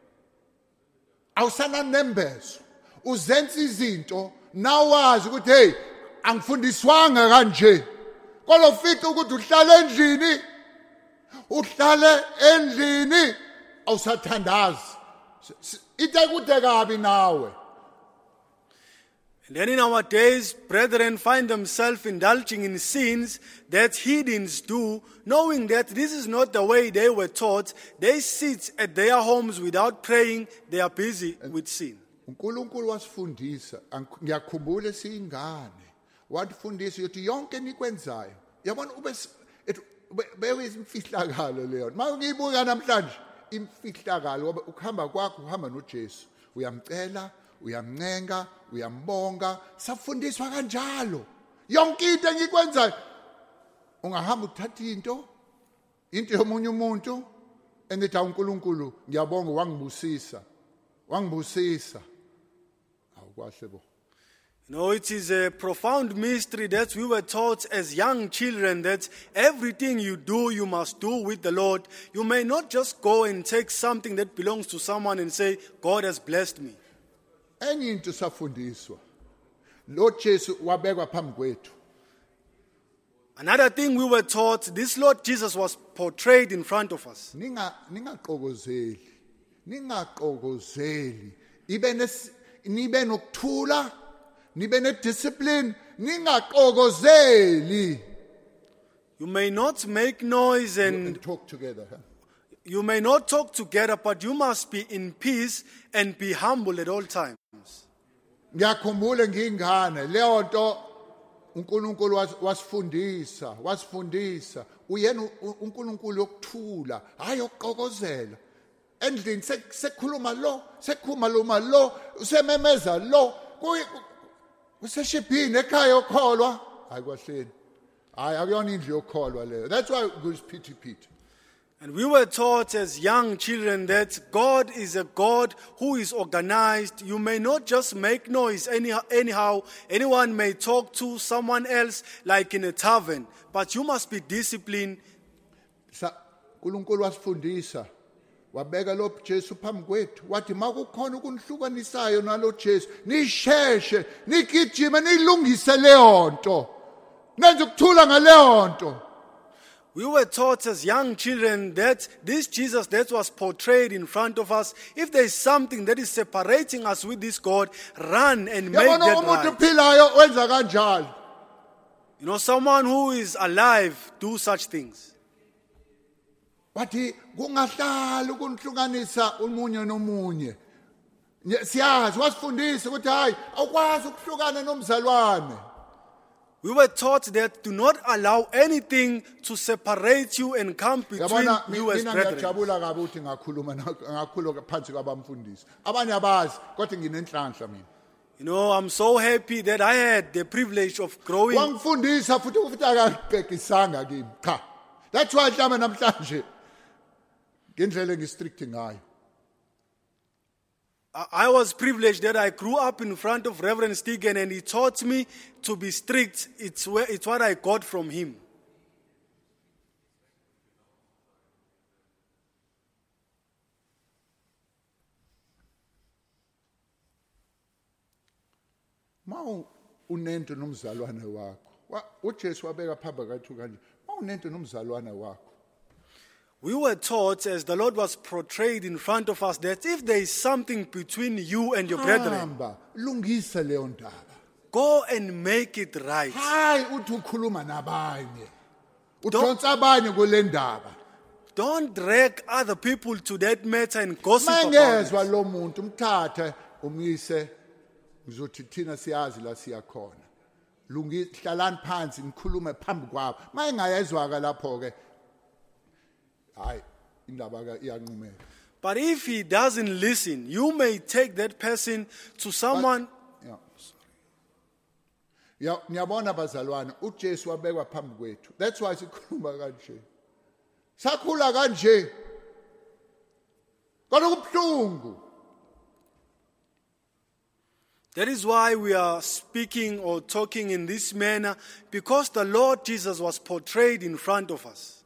Awusananembeza. Uzenza izinto nawazi ukuthi hey angifundiswanga kanje. Kodwa ufika ukuthi uhlala endlini. Uhlale endlini awusathandazi. Itakude kabi nawe. And then in our days, brethren find themselves indulging in sins that heathens do, knowing that this is not the way they were taught. They sit at their homes without praying. They are busy with sin. uNkulunkulu wasifundisa, ngiyakhumbula siyingane. Watifundisa ukuthi yonke nikwenzayo. Yabona bewe imfihlakalo leyo. Mawungibuka namhlanje imfihlakalo ngoba ukuhamba kwakho uhamba noJesu. Uyamcela, uyamncenga, uyambonga, safundiswa kanjalo. Yonke into engikwenzayo ungahamba uthatha into yomunye umuntu endithi uNkulunkulu ngiyabonga wangibusisa. Awukwahle bo. No, it is a profound mystery that we were taught as young children that everything you do, you must do with the Lord. You may not just go and take something that belongs to someone and say, God has blessed me. Enye into safundiswa. Lo Jesu wabekwa phambi kwethu. Another thing we were taught, this Lord Jesus was portrayed in front of us. Ningaxokozeli. Nibe nokuthula. Nibe nediscipline. Ningaxokozeli. You may not make noise And talk together. Huh? you may not talk together, but you must be in peace and be humble at all times. Ngiyakhumbula ngingane leyo nto uNkulunkulu wasifundisa uyena uNkulunkulu yokuthula hayi ukuqokozela endlini sekhuluma lo usememeza lo useshibhini ekhaya okholwa hayi kwahleni hayi akuyona indlu yokholwa leyo. That's why it goes pity. And we were taught as young children that God is a God who is organized. You may not just make noise anyhow. Anyone may talk to someone else like in a tavern, but you must be disciplined. uNkulunkulu wasifundisa wabeka lo Jesu phambi kwethu wathi makukhona ukunihlukanisayo nalo Jesu nisheshe nigijime nilungise leyo nto nenze ukuthula ngaleyo nto. We were taught as young children that this Jesus that was portrayed in front of us, if there is something that is separating us with this God, run and make Yabona that umuntu right. ophilayo wenza kanjalo. You know, someone who is alive do such things. Wathi kungahlali ukunihlukanisa umunye nomunye. Siyazi wasifundisa ukuthi hayi awukwazi ukuhlukana nomzalwane. We were taught that do not allow anything to separate you and come between Yabona you as mina brethren. ngiyajabula kabi ukuthi ngakhuluma phansi kwabamfundisi. Abanye abazi kodwa nginenhlanhla mina. You know, I'm so happy that I had the privilege of growing. Wangifundisa futhi akaqekisanga kimi. Cha. That's why mhlawumbe namhlanje ngendlela engistrict ngayo. I was privileged that I grew up in front of Reverend Stegen and he taught me to be strict. It's what I got from him. Ma unento nomzalwane wakho. uJesu wabeka phambi kwethu kanje. Ma unento nomzalwane wakho. We were taught, as the Lord was portrayed in front of us, that if there is something between you and your brethren, Hamba lungisa leyo ndaba. go and make it right. Hayi uthi ukhuluma nabanye. udonsa abanye kule ndaba. Don't drag other people to that matter and gossip about Mangezwa it. lo muntu umthathe umyise ngizothi thina siyazi la siya khona. Hlalani phansi nikhulume phambi kwabo. Mayengayezwa ka lapho ke hayi indaba ka iyanqumeka. But if he doesn't listen, you may take that person to someone. Ya niyabona bazalwane uJesu wabekwa phambi kwethu. That's why sikhuluma kanje. Sakhula kanje. Kodwa kubhlungu. That is why we are speaking or talking in this manner, because the Lord Jesus was portrayed in front of us.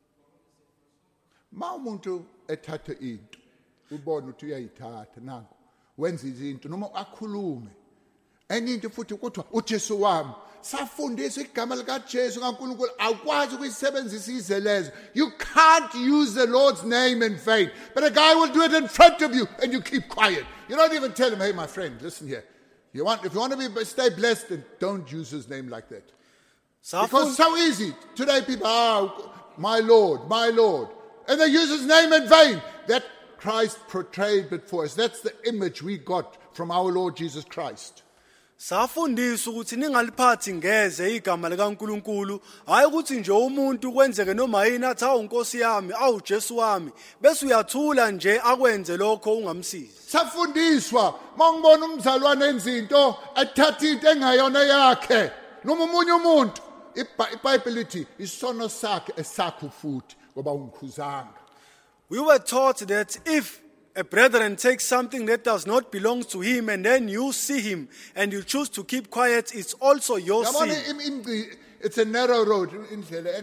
Ma umuntu ethatha into ubona ukuthi uyayithatha nanku wenza izinto noma akhulume enye into futhi kuthiwa uJesu wami safundiswa igama lika Jesu kaNkulunkulu awukwazi ukuyisebenzisa izelezo. You can't use the Lord's name in vain, but a guy will do it in front of you and you keep quiet. You don't even tell him, hey my friend, listen here, if you want to stay blessed, then don't use his name like that. Because it's so easy today, people my Lord, and they use his name in vain. That Christ portrayed before us. That's the image we got from our Lord Jesus Christ. Safundiswa ukuthi ningaliphathi ngeze igama likaNkuluNkulu, hayi ukuthi nje umuntu kwenzeke noma yini athi awunkosi yami, awuJesu wami, bese uyathula nje akwenze lokho ungamsizi. Safundiswa mangibona umzalwane enzinto athatha into engayona yakhe noma umunye umuntu iBhayibheli lithi isono sakhe esakho futhi ngoba ungikhuzanga. We were taught that if a brethren takes something that does not belong to him and then you see him and you choose to keep quiet, it's also your sin. It's a narrow road. Indlela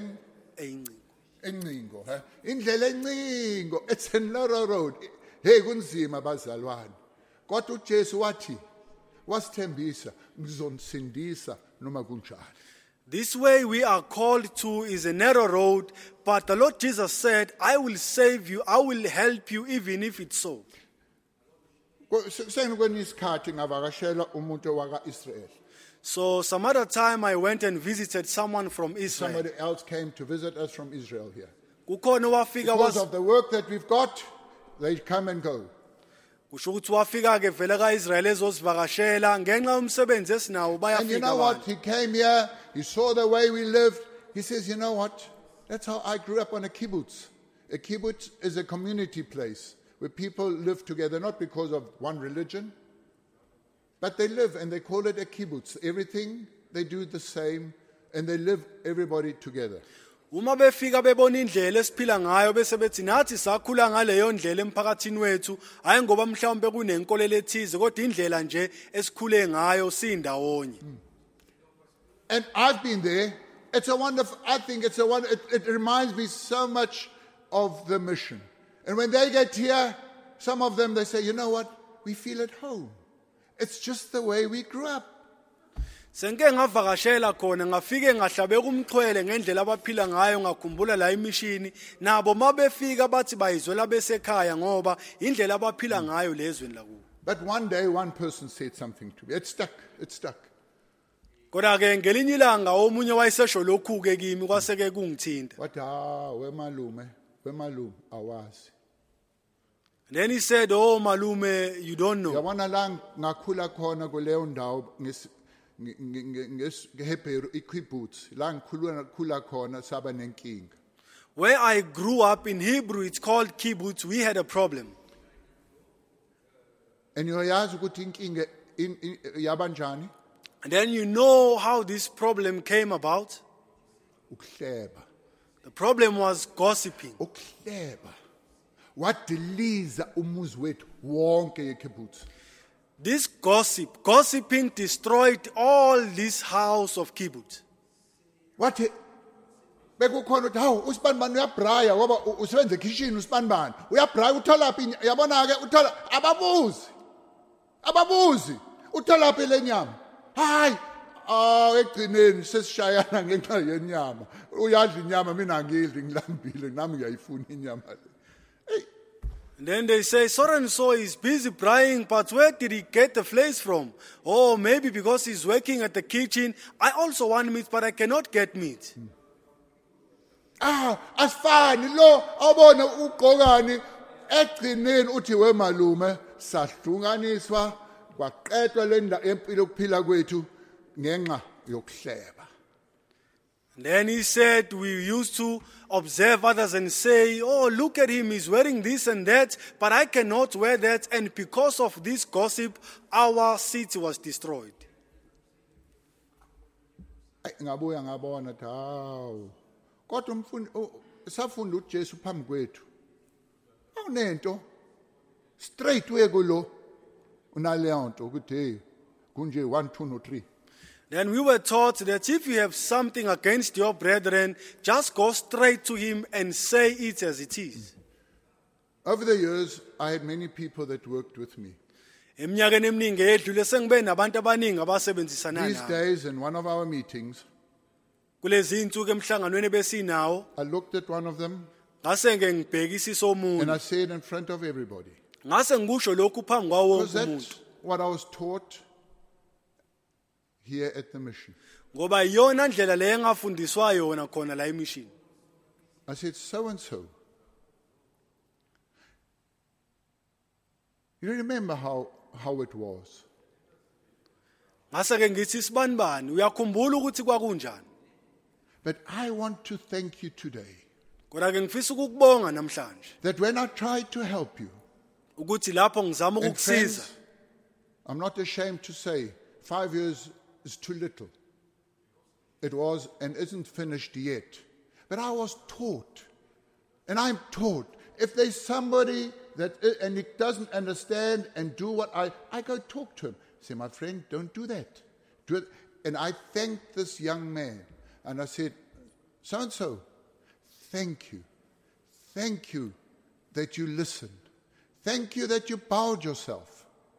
encingo. It's a narrow road. Hey kunzima bazalwane. Kodwa uJesu wathi wasithembisa ngizomsindisa noma kunjani. This way we are called to is a narrow road, but the Lord Jesus said, I will save you, I will help you even if it's so. So some other time I went and visited someone from Israel. Somebody else came to visit us from Israel here. Because of the work that we've got, they come and go. And you know what? He came here, he saw the way we lived. He says, you know what? That's how I grew up on a kibbutz. A kibbutz is a community place where people live together, not because of one religion, but they live and they call it a kibbutz. Everything they do the same and they live everybody together. Uma befika bebona indlela esiphila ngayo bese bethi nathi sakhula ngaleyo ndlela emphakathini wethu hayi ngoba mhlawumbe kunenkolelo ethize kodwa indlela nje esikhule ngayo sindawonye. And I've been there. It's a wonderful, I think it's a one. It reminds me so much of the mission. And when they get here, some of them, they say, you know what? We feel at home. It's just the way we grew up. Senke ngavakashela khona ngafike ngahlabeka umxhwele ngendlela abaphila ngayo ngakhumbula la imishini nabo mabefika bathi bayizwela besekhaya ngoba indlela abaphila ngayo lezweni lakubo. But one day one person said something to me. It stuck. Kodwa ke ngelinye ilanga omunye wayesesho lokhu ke kimi kwaseke kungithinta. What wemalume awazi. Then he said, oh malume, you don't know. Yabona la ngakhula khona kuleyo ndawo ngeHebrew ikibbutz la ngikhula khona saba nenkinga. Where I grew up in Hebrew, it's called kibbutz. We had a problem. And uyazi ukuthi inkinga yabanjani? And then you know how this problem came about. Ukuhleba. The problem was gossiping. Ukuhleba. Wadiliza umuzi wethu wonke ekibbutz. This gossiping destroyed all this house of kibbutz. What? Bekukhona uthi hawu uSibanibani uyabraya ngoba usebenza ekitchen uSibanibani uyabraya uthola phi yabona ke uthola ababuzi uthola phi lenyama hayi egcineni sesishayana ngenxa yenyama uyadla inyama mina angidli ngilambile nami ngiyayifuna inyama le. And then they say, so and so is busy braaiing, but where did he get the flesh from? Oh, maybe because he's working at the kitchen. I also want meat, but I cannot get meat. asifani lo awubona ugqokani egcineni uthi we malume sahlunganiswa kwaqedwa le empilo kuphila kwethu ngenxa yokuhleba. Then he said, we used to observe others and say, oh, look at him, he's wearing this and that, but I cannot wear that. And because of this gossip, our city was destroyed. Ngabuya ngabona ukuthi hawu kodwa umfundi safunda uJesu phambi kwethu awunento straight way kulo unaleyo nto ukuthi hey kunje 1 2 no 3. Then we were taught that if you have something against your brethren, just go straight to him and say it as it is. Over the years I had many people that worked with me. Eminyakeni eminingi edlule sengibe nabantu abaningi abasebenzisana These nami. days in one of our meetings Kulezi insuku emhlanganweni besinawo, I looked at one of them ngase ngibhekisisa and omunye. I said in front of everybody, Ngase ngikusho lokhu phambi kwawo because wonke that's umuntu. what I was taught here at the mission. Ngoba iyona ndlela le engafundiswa yona khona la emission. I said, so and so. You remember how it was. Ngase ke ngithi sibani bani uyakhumbula ukuthi kwakunjani. But I want to thank you today Kodwa ke ngifisa ukukubonga namhlanje that when I tried to help you, ukuthi lapho ngizama and ukukusiza. friends, I'm not ashamed to say 5 years is too little. It was and isn't finished yet. But I was taught, and I'm taught, if there's somebody that and he doesn't understand and do what I go talk to him. Say, my friend, don't do that. Do it. And I thanked this young man, and I said, so and so, thank you. Thank you that you listened. Thank you that you bowed yourself.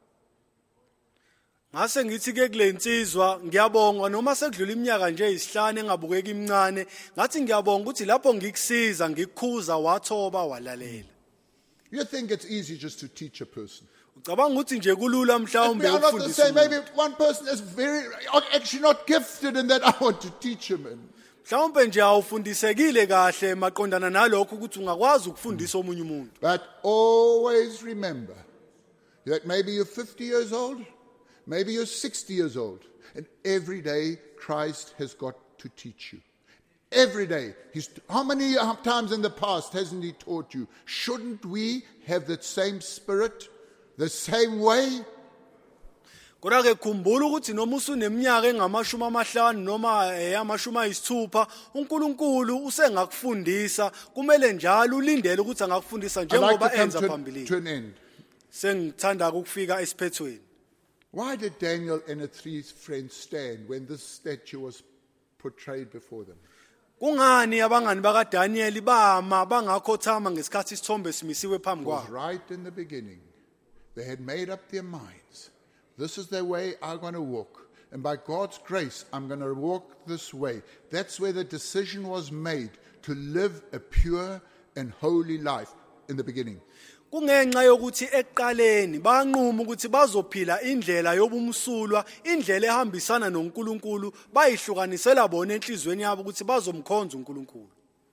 Ngase ngithi ke kulensizwa ngiyabonga noma sekudlula iminyaka nje isihlanu engabukeki imncane ngathi ngiyabonga ukuthi lapho ngikusiza ngikukhuza wathoba walalela. You think it's easy just to teach a person? Ucabanga ukuthi nje kulula We mhlawumbe are not the ukufundisa. same. Maybe one person is actually not gifted in that I want to teach him in. Mhlawumbe nje awufundisekile kahle maqondana nalokho ukuthi ungakwazi ukufundisa omunye umuntu. But always remember that maybe you're 50 years old, maybe you're 60 years old, and every day Christ has got to teach you. Every day. How many times in the past hasn't he taught you? Shouldn't we have that same spirit, the same way? Kodwa ke khumbula ukuthi noma usuneminyaka engamashumi amahlanu noma eyamashumi ayisithupha uNkulunkulu usengakufundisa kumele njalo ulindele ukuthi angakufundisa I'd like to njengoba come enza to phambili. an end. Sengithanda ukufika esiphethweni. Why did Daniel and the 3 friends stand when this statue was portrayed before them? Kungani abangani bakaDaniel bama bangakhothama ngesikhathi isithombe simisiwe phambi Was kwabo? right in the beginning. They had made up their minds. This is the way I'm going to walk. And by God's grace, I'm going to walk this way. That's where the decision was made to live a pure and holy life in the beginning. Kungenxa yokuthi eqaleni banquma ukuthi bazophila indlela yobumsulwa, indlela ehambisana noNkulunkulu, bayihlukanisela bona enhlizweni yabo ukuthi bazomkhonza uNkulunkulu.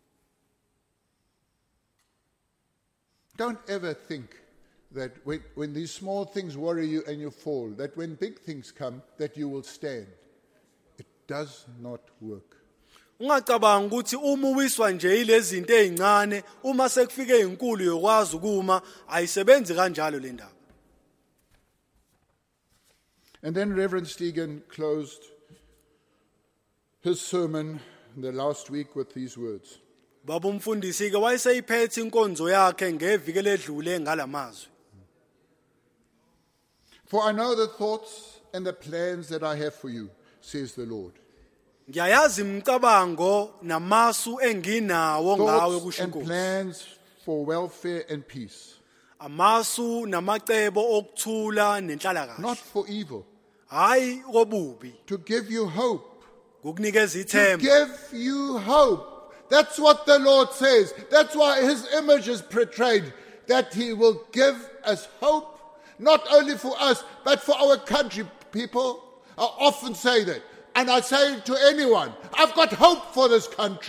Don't ever think that when these small things worry you and you fall, that when big things come, that you will stand. It does not work. Ungacabanga ukuthi uma uwiswa nje ilezi zinto ezincane, uma sekufike inkulu yokwazi ukuma, ayisebenzi kanjalo le ndaba. And then Reverend Stegen closed his sermon the last week with these words. Baba umfundisi ke wayeseyiphethe inkonzo yakhe ngeviki ledlule ngalamazwi. For I know the thoughts and the plans that I have for you, says the Lord. Ngiyayazi imicabango namasu enginawo ngawe Thoughts kusho and Nkosi. plans for welfare and peace, Amasu namacebo okuthula nenhlalakahle. not for evil, Hayi kobubi, to give you hope. ukunikeza To ithemba. give you hope. That's what the Lord says. That's why his image is portrayed, that he will give us hope, not only for us, but for our country. People often say that. And I say to anyone, I've got hope for this country.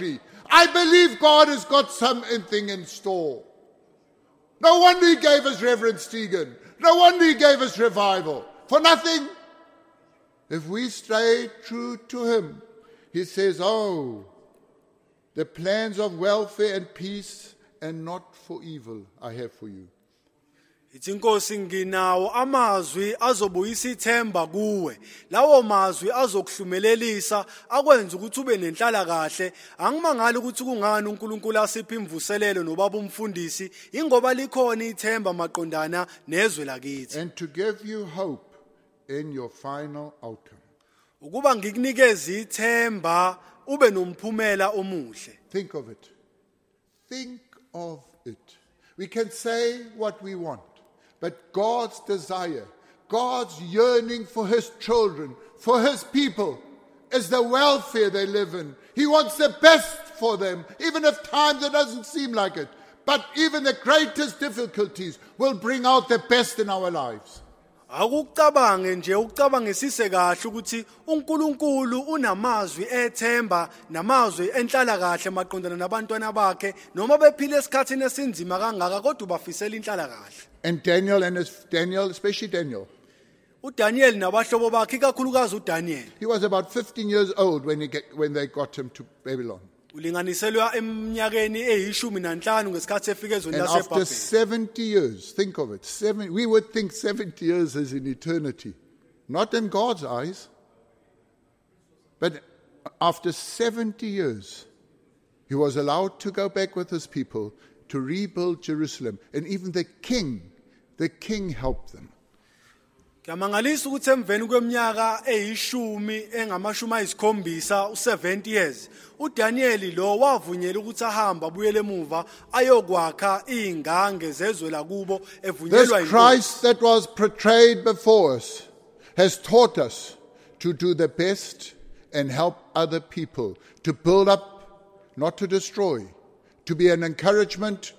I believe God has got something in store. No wonder he gave us Reverend Stephen. No wonder he gave us revival. For nothing. If we stay true to him, he says, oh, the plans of welfare and peace and not for evil I have for you. Ithi inkosi nginawo amazwi azobuyisa ithemba kuwe. Lawo mazwi azokuhlumelelisa akwenza ukuthi ube nenhlala kahle. Angimangala ukuthi kungani uNkulunkulu asipha imvuselelo nobaba umfundisi ingoba likhona ithemba maqondana nezwe lakithi. And to give you hope in your final outcome. Ukuba ngikunikeze ithemba ube nomphumela omuhle. Think of it. Think of it. We can say what we want. But God's desire, God's yearning for his children, for his people, is the welfare they live in. He wants the best for them, even if times it doesn't seem like it. But even the greatest difficulties will bring out the best in our lives. Akucabange nje ucabangisise kahle ukuthi uNkulunkulu unamazwi ethemba namazwi enhlala kahle maqondana nabantwana bakhe noma bephile esikhathini esinzima kangaka kodwa ubafisela inhlala kahle. And Daniel, especially Daniel. uDaniel nabahlobo bakhe ikakhulukazi uDaniel. He was about 15 years old when they got him to Babylon. Ulinganiselwa eminyakeni e15 ngesikhathi efike ezweni And after laseBhabhela. 70 years, think of it, we would think 70 years is in eternity. Not in God's eyes. But after 70 years, he was allowed to go back with his people to rebuild Jerusalem. And even the king helped them. Kamangalisa ukuthi emveni kweminyaka e17 u70 years uDaniel lo wavunyela ukuthi ahamba abuyele emuva ayokwakha ingange zezwe lakubo evunyelwa This Christ that was portrayed before us has taught us to do the best and help other people, to build up, not to destroy, to be an encouragement,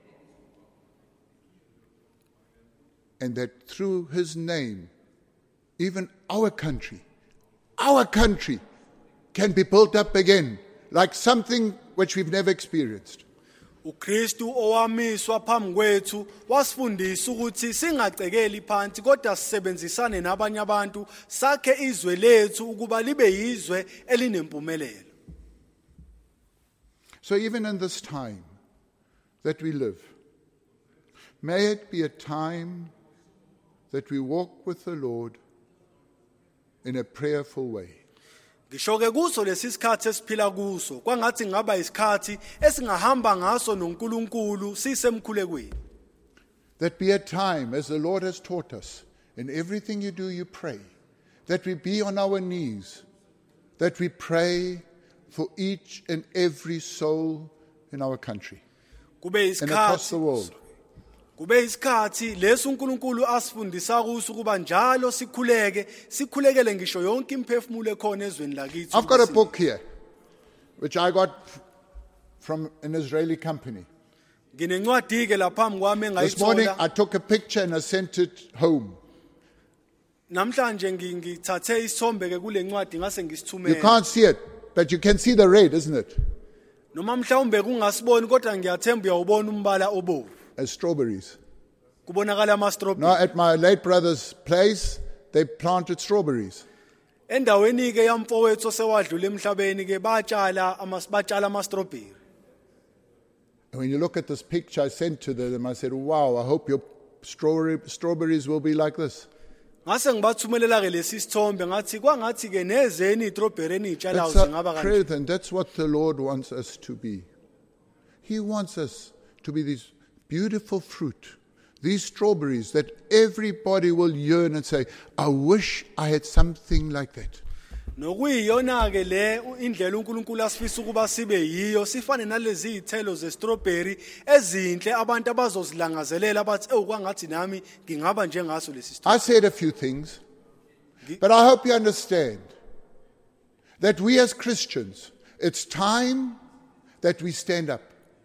and that through his name, even our country can be built up again, like something which we've never experienced. uKristu owamiswa phambi kwethu wasifundisa ukuthi singacekeli phansi kodwa sisebenzisane nabanye abantu sakhe izwe lethu ukuba libe yizwe elinempumelelo. So even in this time that we live, may it be a time that we walk with the Lord in a prayerful way. Ngisho-ke kuso lesi sikhathi esiphila kuso kwangathi ngaba isikhathi esingahamba ngaso noNkulunkulu sisemkhulekweni. That be a time, as the Lord has taught us, in everything you do, you pray. That we be on our knees. That we pray for each and every soul in our country and across the world. Kube isikhathi leso uNkulunkulu asifundisa kuso kuba njalo sikhulekele ngisho yonke imphefumulo ekhona ezweni lakithi. I've got a book here which I got from an Israeli company. Nginencwadi ke laphambi kwami This morning engayithola. I took a picture and I sent it home. Namhlanje ngithathe isithombe ke kule ncwadi ngase You ngisithumela. can't see it, but you can see the red, isn't it? Noma mhlawumbe kungasiboni kodwa ngiyathemba uyawubona umbala obomvu. As strawberries. Kubonakala ama-strawberry. Now at my late brother's place, they planted strawberries. Endaweni ke yamfowethu osewadlula emhlabeni ke batshala ama-strawberry. And when you look at this picture I sent to them, I said, wow, I hope your strawberries will be like this. Ngase ngibathumelela ke lesi sithombe ngathi kwangathi ke nezeni i-strawberry eniyitshalayo That's zingaba our kanje. prayer then. That's what the Lord wants us to be. He wants us to be these beautiful fruit, these strawberries that everybody will yearn and say, I wish I had something like that. Nokuyiyona ke le indlela uNkulunkulu asifisa ukuba sibe yiyo sifane nalezi izithelo ze-strawberry ezinhle abantu abazozilangazelela bathi kwangathi nami ngingaba njengaso lesi sithombe. I said a few things, but I hope you understand that we as Christians, it's time that we stand up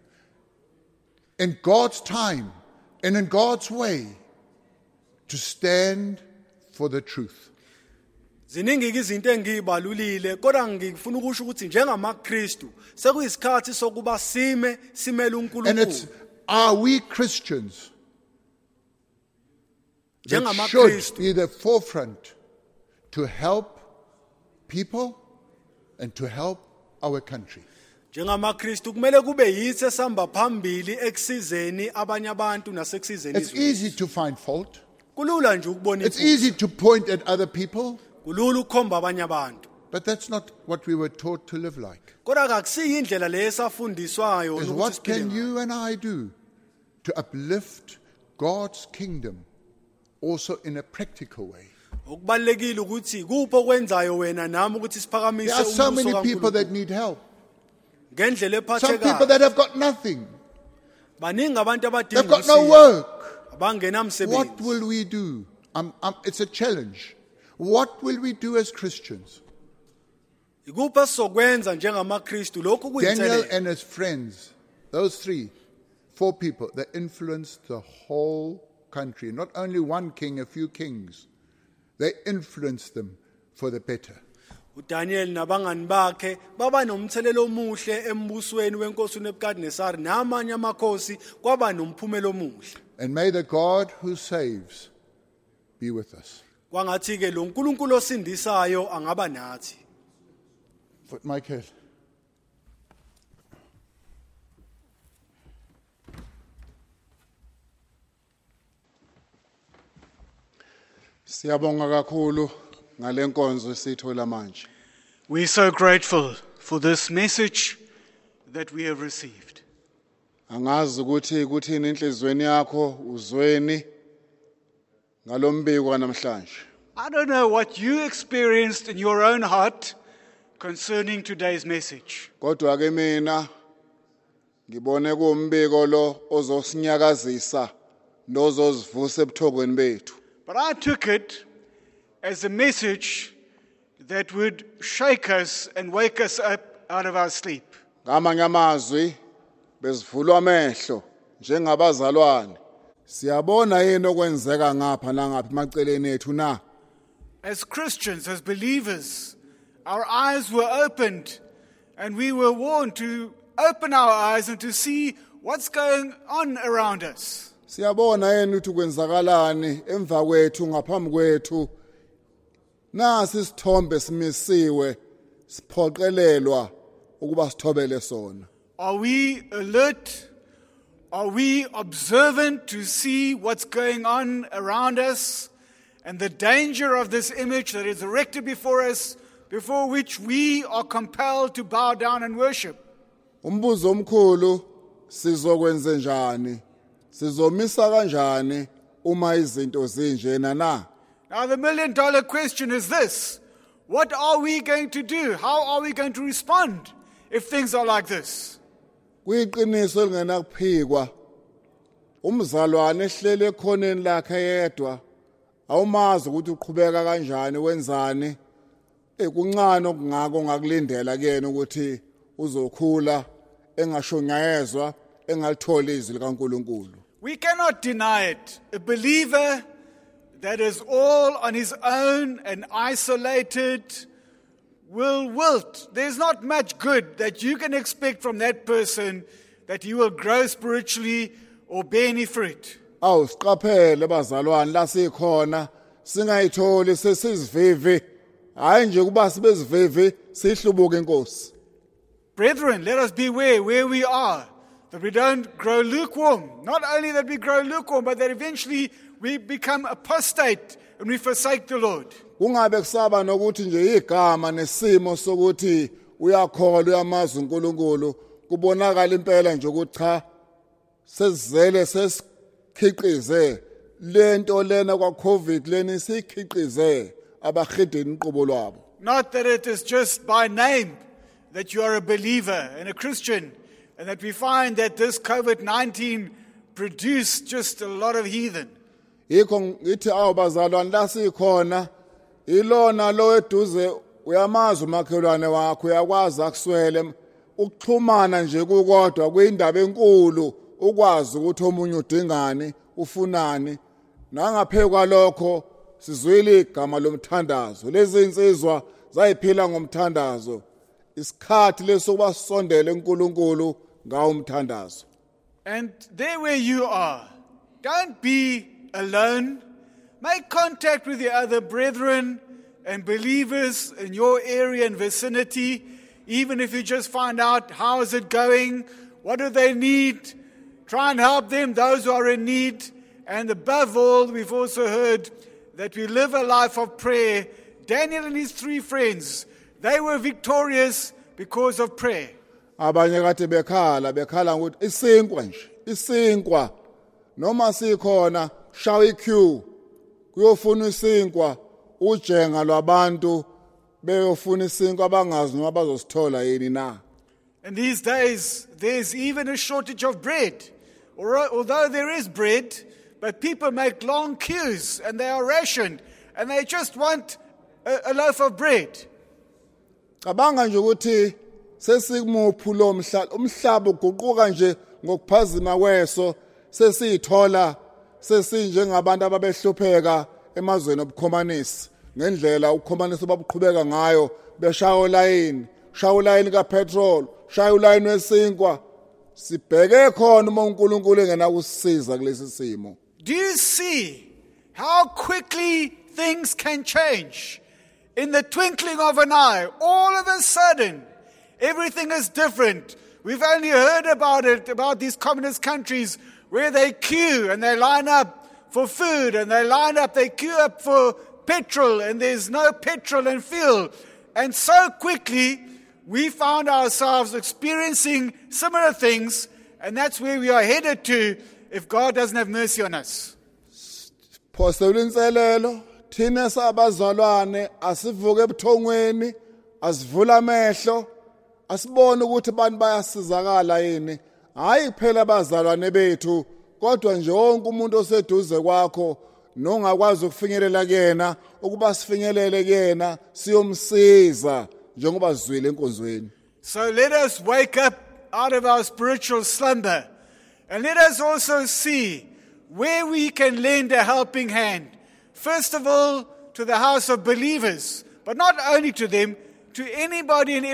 in God's time and in God's way to stand for the truth. Ziningi izinto engibalulile kodwa ngifuna ukusho ukuthi njengamaKristu sekuyisikhathi sokuba simele And it's, uNkulunkulu are we Christians that should njengamaKristu be the forefront to help people and to help our country. njengamaKristu kumele kube yithi esamba phambili ekusizeni abanye abantu nasekusizeni It's izwe. easy to find fault. Kulula nje ukubona It's iphutha. easy to point at other people, Kulula ukukhomba abanye abantu. but that's not what we were taught to live like. Kodwa akusiyo indlela lesafundiswayo Is ukuthi what siphile can ngayo. you and I do to uplift God's kingdom also in a practical way? Okubalekile ukuthi kupho okwenzayo wena nami ukuthi siphakamise There are so umbuso many people kaNkulunkulu. that need help. Ngendlela Some people ephathekayo. that have got nothing. Baningi abantu They've abadinga got no usizo. work. What Abangenamsebenzi. will we do? It's a challenge. What will we do as Christians? Ikuphi esizokwenza njengamaKristu lokhu Daniel kuyinselelo. and his friends, those 4 people, they influenced the whole country. Not only one king, a few kings. They influenced them for the better. uDaniel nabangani bakhe baba nomthelelo omuhle embusweni wenkosi uNebukadnezar namanye amakhosi kwaba nomphumela omuhle. And may the God who saves be with us. Kwangathi ke lo uNkulunkulu osindisayo angaba nathi. But Michael. Siyabonga kakhulu ngalenkonzo esithola manje. We're so grateful for this message that we have received. Angazi ukuthi kuthini inhlizweni yakho uzweni ngalombiko namhlanje. I don't know what you experienced in your own heart concerning today's message. Kodwa ke mina ngibone kuumbiko lo ozosinyakazisa nozosivusa ebuthokweni bethu. But I took it as a message that would shake us and wake us up out of our sleep. Ngamanye amazwi bezivulwa amehlo njengabazalwane. Siyabona yini okwenzeka ngapha nangaphi maceleni ethu na? As Christians, as believers, our eyes were opened and we were warned to open our eyes and to see what's going on around us. Siyabona yini ukuthi kwenzakalani emva kwethu ngaphambi kwethu. Nasi isithombe simisiwe siphoqelelwa ukuba sithobele sona. Are we alert? Are we observant to see what's going on around us and the danger of this image that is erected before us, before which we are compelled to bow down and worship? Umbuzo omkhulu sizokwenza njani? Sizomisa kanjani uma izinto zinjena na? Now the million-dollar question is this: what are we going to do? How are we going to respond if things are like this? Kuyiqiniso elingenakuphikwa. Umzalwane ehlele ekhoneni lakhe yedwa awumazi ukuthi uqhubeka kanjani wenzani. Kuncane okungako ngakulindela kuyena ukuthi uzokhula engashonyayezwa engalitholi izwi likaNkulunkulu. We cannot deny it. A believer that is all on his own and isolated will wilt. There's not much good that you can expect from that person that he will grow spiritually or bear any fruit. Awusiqaphele bazalwane la sikhona singayitholi sesizivivi hayi nje kuba sibezivivi sihlubuke inkosi. Brethren, let us beware where we are, that we don't grow lukewarm. Not only that we grow lukewarm, but that eventually we become apostate and we forsake the Lord. Kungabe kusaba nokuthi nje igama nesimo sokuthi uyakholwa uyamazi uNkulunkulu kubonakala impela nje ukuthi cha sesizele sesikhiqize lento lena kwa COVID leni sikhiqize abahedeni inqubo lwabo. Not that it is just by name that you are a believer and a Christian, and that we find that this COVID-19 produced just a lot of heathen. Yikho ngithi awubazalwane la sikhona ilona lo eduze uyamazi umakhelwane wakho uyakwazi akuswele ukuxhumana nje kukodwa kuyindaba enkulu ukwazi ukuthi omunye udingani ufunani nangaphezulu kwalokho sizwile igama lomthandazo. Lezi insizwa zayiphila ngomthandazo. Isikhathi lesokuba sisondele uNkulunkulu ngawo umthandazo. And there where you are, don't be alone. Make contact with the other brethren and believers in your area and vicinity, even if you just find out how is it going, what do they need. Try and help them, those who are in need. And above all, we've also heard that we live a life of prayer. Daniel and his 3 friends, they were victorious because of prayer. Abanye kade bekhala ukuthi isinkwa noma sikhona shawa iqueue kuyofuna isinkwa ujenga lwabantu beyofuna isinkwa abangazi noma bazosithola yini na. And these days there's even a shortage of bread. Although there is bread, but people make long queues and they are rationed and they just want a loaf of bread. Cabanga nje ukuthi sesimuphu lo umhlaba uguquka nje ngokuphazima kweso sesithola sesinjengabantu ababehlupheka emazweni obukhomanisi ngendlela ukukhomanisa babuqhubeka ngayo beshaya ulayini kapetrol shaya ulayini wesinkwa sibheke khona uma uNkulunkulu engena kusisiza kulesi simo. Do you see how quickly things can change? In the twinkling of an eye, all of a sudden, everything is different. We've only heard about it, about these communist countries where they queue and they line up for food and they queue up for petrol and there's no petrol and fuel. And so quickly, we found ourselves experiencing similar things, and that's where we are headed to if God doesn't have mercy on us. Thina sabazalwane asivuke ebuthongweni asivula amehlo asibone ukuthi abantu bayasizakala yini hayi kuphela abazalwane bethu kodwa nje wonke umuntu oseduze kwakho nongakwazi ukufinyelela kuyena ukuba sifinyelele kuyena siyomsiza njengoba sizwile enkonzweni. So let us wake up out of our spiritual slumber and let us also see where we can lend a helping hand. First of all, to the house of believers, but not only to them, to anybody and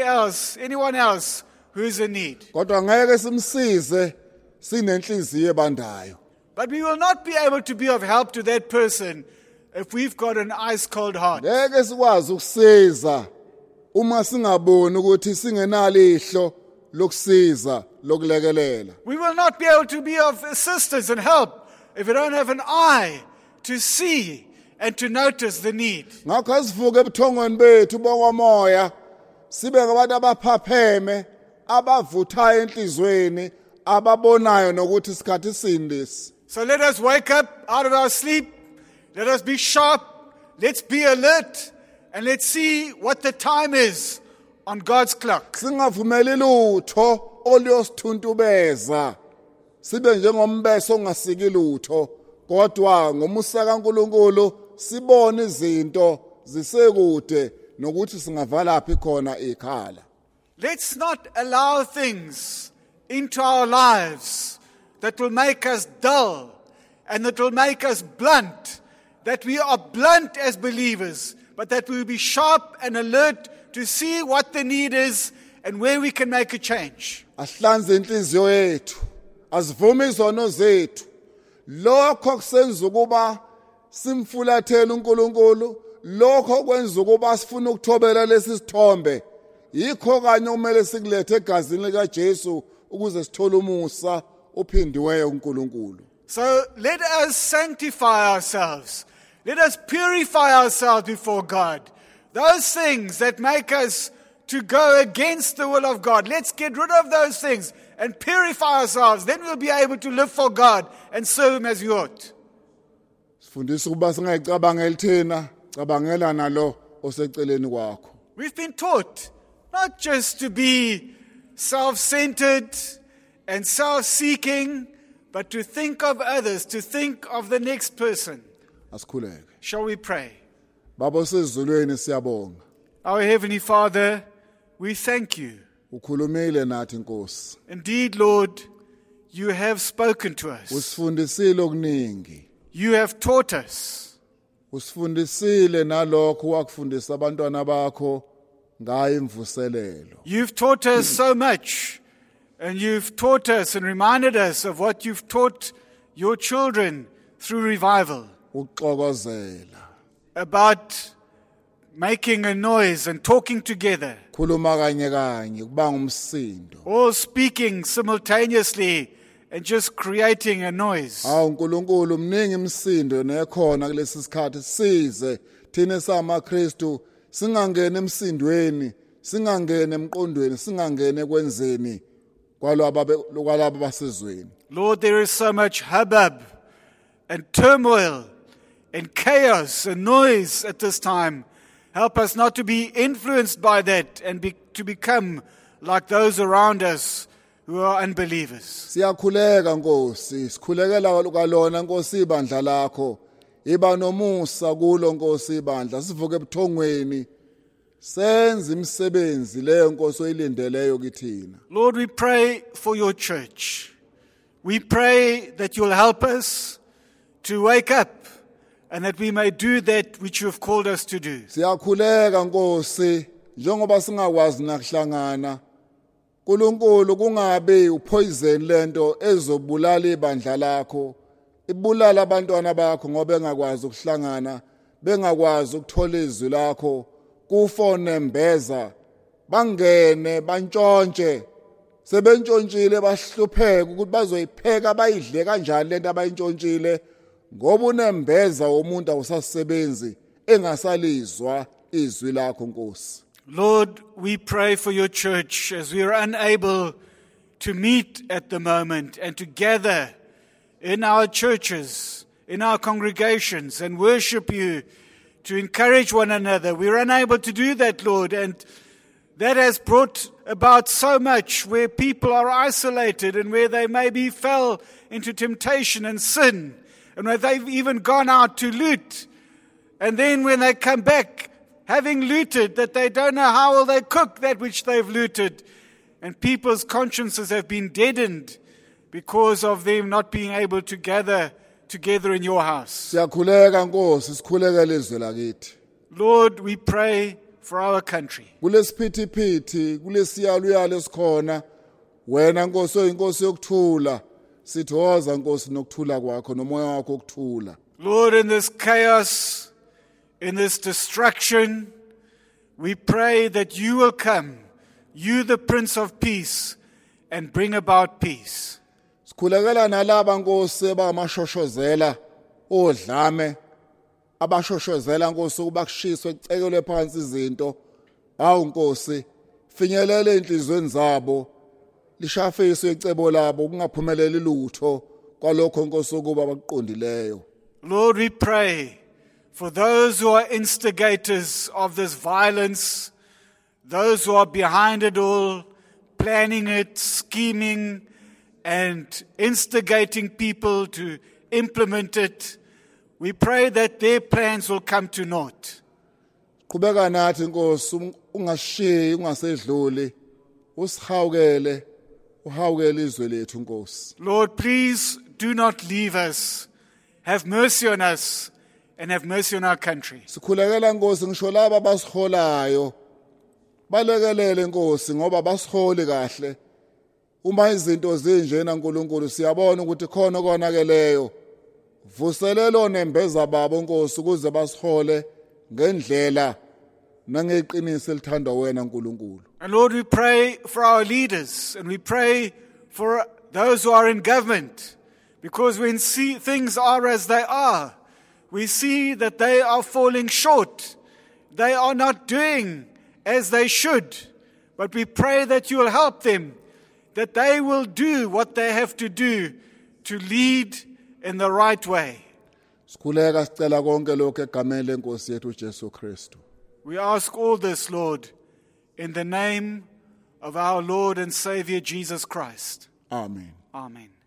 anyone else who is in need. Kodwa ngeke simsize sinenhliziyo ebandayo. But we will not be able to be of help to that person if we've got an ice-cold heart. Ngeke sikwazi ukusiza uma singaboni ukuthi singenalo ihlo lokusiza lokulekelela. We will not be able to be of assistance and help if we don't have an eye to see and to notice the need. Ngakho asivuke ebuthongweni bethu bokomoya sibe ngabantu abaphapheme abavuthayo enhlizweni ababonayo nokuthi isikhathi sindisi. So let us wake up out of our sleep. Let us be sharp. Let's be alert. And let's see what the time is on God's clock. Singavumeli lutho oluyosithuntubeza. Sibe njengombeso ongasiki lutho. Kodwa ngomusa kaNkulunkulu sibone izinto zisekude nokuthi singavala phi khona ikhala. Let's not allow things into our lives that will make us dull and that will make us blunt, that we are blunt as believers, but that we will be sharp and alert to see what the need is and where we can make a change. Asihlanze inhliziyo yethu, asivumi izono zethu. Lokho kusenza ukuba simfulathele uNkulunkulu, lokho kwenza ukuba sifune ukuthobela lesi sithombe. Yikho kanye kumele sikulethe egazini likaJesu ukuze sithole umusa ophindiweyo kuNkulunkulu. So let us sanctify ourselves. Let us purify ourselves before God. Those things that make us to go against the will of God, let's get rid of those things and purify ourselves. Then we'll be able to live for God and serve Him as we ought. Sifundisa ukuba singayicabangeli thina, cabangela nalo oseceleni kwakho. We've been taught not just to be self-centered and self-seeking, but to think of others, to think of the next person. Asikhuleke. Shall we pray? Baba osezulwini siyabonga. Our Heavenly Father, we thank you. Ukhulumile nathi Nkosi. Indeed, Lord, you have spoken to us. Usifundisile okuningi. You have taught us. usifundisile nalokho wakufundisa abantwana bakho ngayo imvuselelo. You've taught us so much, and you've taught us and reminded us of what you've taught your children through revival, Uxokozela. about making a noise and talking together, Khuluma kanye kanye kubanga umsindo. all speaking simultaneously and just creating a noise. Hawu uNkulunkulu mningi imisindo nekhona kulesi sikhathi size thina samaKristu singangena emsindweni, singangena emqondweni, singangena ekwenzeni kwalabo basezweni. Lord, there is so much hubbub and turmoil and chaos and noise at this time. Help us not to be influenced by that and to become like those around us who are unbelievers. Siyakhuleka Nkosi, sikhulekela kalona Nkosi ibandla lakho. Iba nomusa kulo Nkosi ibandla, sivuke ebuthongweni. Senze imisebenzi leyo Nkosi oyilindeleyo kithina. Lord, we pray for your church. We pray that you'll help us to wake up and that we may do that which you have called us to do. Siyakhuleka Nkosi, njengoba singakwazi nakuhlangana. Nkulunkulu kungabe upoison lento ezobulala ibandla lakho. Ibulala abantwana bakho ngoba bengakwazi ukuhlangana, bengakwazi ukuthola izwi lakho. Kufone mbeza bangene bantshontshe sebentshontsile bahlupheka ukuthi bazoyipheka bayidle kanjani lento abayintshontsile ngoba unembeza womuntu awusasebenzi engasalizwa izwi lakho Nkosi. Lord, we pray for your church as we are unable to meet at the moment and to gather in our churches, in our congregations and worship you, to encourage one another. We're unable to do that, Lord, and that has brought about so much where people are isolated and where they maybe fell into temptation and sin, and where they've even gone out to loot. And then when they come back, having looted, that they don't know how will they cook that which they've looted. And people's consciences have been deadened because of them not being able to gather together in your house. Siyakhuleka Nkosi, sikhulekela izwi lakithi. Lord, we pray for our country. Kulesiphithiphithi, kulesiyaluyalo esikhona, wena Nkosi oyinkosi yokuthula, sithi woza Nkosi nokuthula kwakho nomoya wakho wokuthula. Lord, in this chaos, in this destruction, we pray that you will come, you the Prince of Peace, and bring about peace. Sikhulekela nalaba Nkosi abangashoshozela odlame, abashoshozela Nkosi ukuba kushiswe kucekelwe phansi izinto. Hawu Nkosi, finyelele inhlizweni zabo, lishafiswe icebo labo kungaphumeleli lutho kwalokho Nkosi ukuba bakuqondileyo. Lord, we pray for those who are instigators of this violence, those who are behind it all, planning it, scheming, and instigating people to implement it. We pray that their plans will come to naught. Qhubeka nathi Nkosi, ungashiyi ungasedluli, usihawukele, uhawukele izwe lethu Nkosi. Lord, please do not leave us. Have mercy on us and have mercy on our country. Sikhulekela Nkosi ngisho laba basiholayo, balekelele Nkosi ngoba basiholi kahle. Uma izinto zinjena Nkulunkulu siyabona ukuthi khona konakeleyo. Vuselelo nembeza babo Nkosi ukuze basihole ngendlela nangeqiniso elithandwa wena Nkulunkulu. And Lord, we pray for our leaders and we pray for those who are in government, because when things are as they are, we see that they are falling short. They are not doing as they should. But we pray that you will help them, that they will do what they have to do to lead in the right way. Sikhuleka sicela konke lokho egameni lenkosi yethu uJesu Kristu. We ask all this, Lord, in the name of our Lord and Savior Jesus Christ. Amen. Amen.